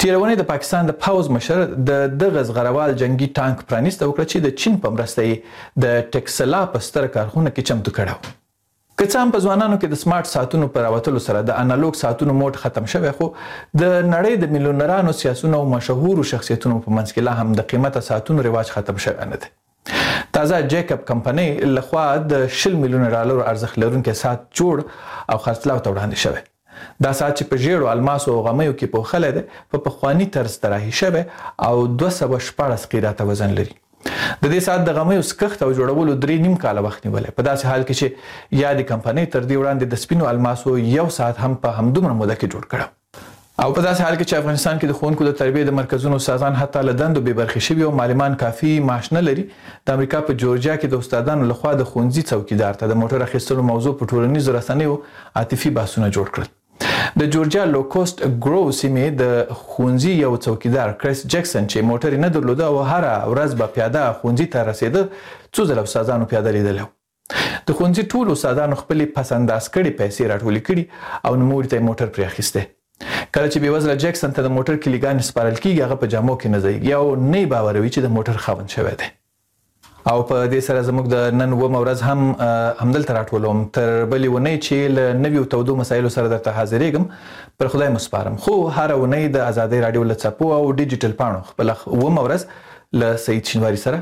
تیرونې د پاکستان د پاوز مشر د دغه زغروال جنگي ټانک پرانیسته وکړه چې د چین په مرسته یې د ټکسلا په ستره کارخونه کې چمتو کړه. که څه هم په ځوانانو کې د سمارټ ساعتونو په راوتلو سره د انالوګ ساعتونو موډ ختم شوی، خو د نړۍ د میلیونرانو سیاسونو او مشهورو شخصیتونو په منځ کې لا هم د قیمته ساعتونو رواج ختم شوی نه دی. تازه جیکب کمپنۍ لخوا د شل میلیونه ډالرو ارزښت لرونکی ساعت جوړ او خرڅلاو ته وړاندې شوی. دا ساعت چې په ژیړو الماسو او غمیو کې پوښلی دی په پخواني طرز طراحي شوی او دوه سوه شپاړس قیراته وزن لري. د دې ساعت د غمیو سکښت او جوړولو درې نیم کاله وخت نیولی، په داسې حال کې چې یادې کمپنۍ تر دې وړاندې د سپینو الماسو یو ساعت هم په همدومره موده کې جوړ کړی. او په داسې حال کې چې افغانستان کې د ښوونکو د تربیې د مرکزونو استادان حتی له دندو بې برخې شوي او معلمان کافي معاش نه لري، د امریکا په جورجیا کې د استادانو لخوا د ښوونځي څوکیدار ته د موټر اخیستلو موضوع په ټولنیزو رسنیو عاطفي بحثونه جوړ کړل. د جورجیا لوکوست ګرو سیمې د ښوونځي یو څوکیدار کریس جکسن چې موټر نه درلوده او هره ورځ به پیاده ښوونځي ته رسېده، څو ځله استادانو پیاده لیدلی و. د ښوونځي ټولو استادانو خپلې پس انداز کړې پیسې راټولې کړي او نوموړي ته یې موټر پرې اخیستی. کله چې بېوزله جکسن ته د موټر کلیګانې سپارل کېږي، هغه په جامو کې نه ځایږي او نه یې باوروي چې د موټر خاوند شوی دی. او په دې سره زموږ د نن اوومه ورځ هم همدلته راټولوم. تر بلې اونۍ چې له نویو تودو مسایلو سره درته حاضرېږم، پر خدای مو سپارم. خو هره اونۍ د ازادۍ راډیو له څپو او ډیجیټل پاڼو خپله اوومه ورځ له سعید شینواري سره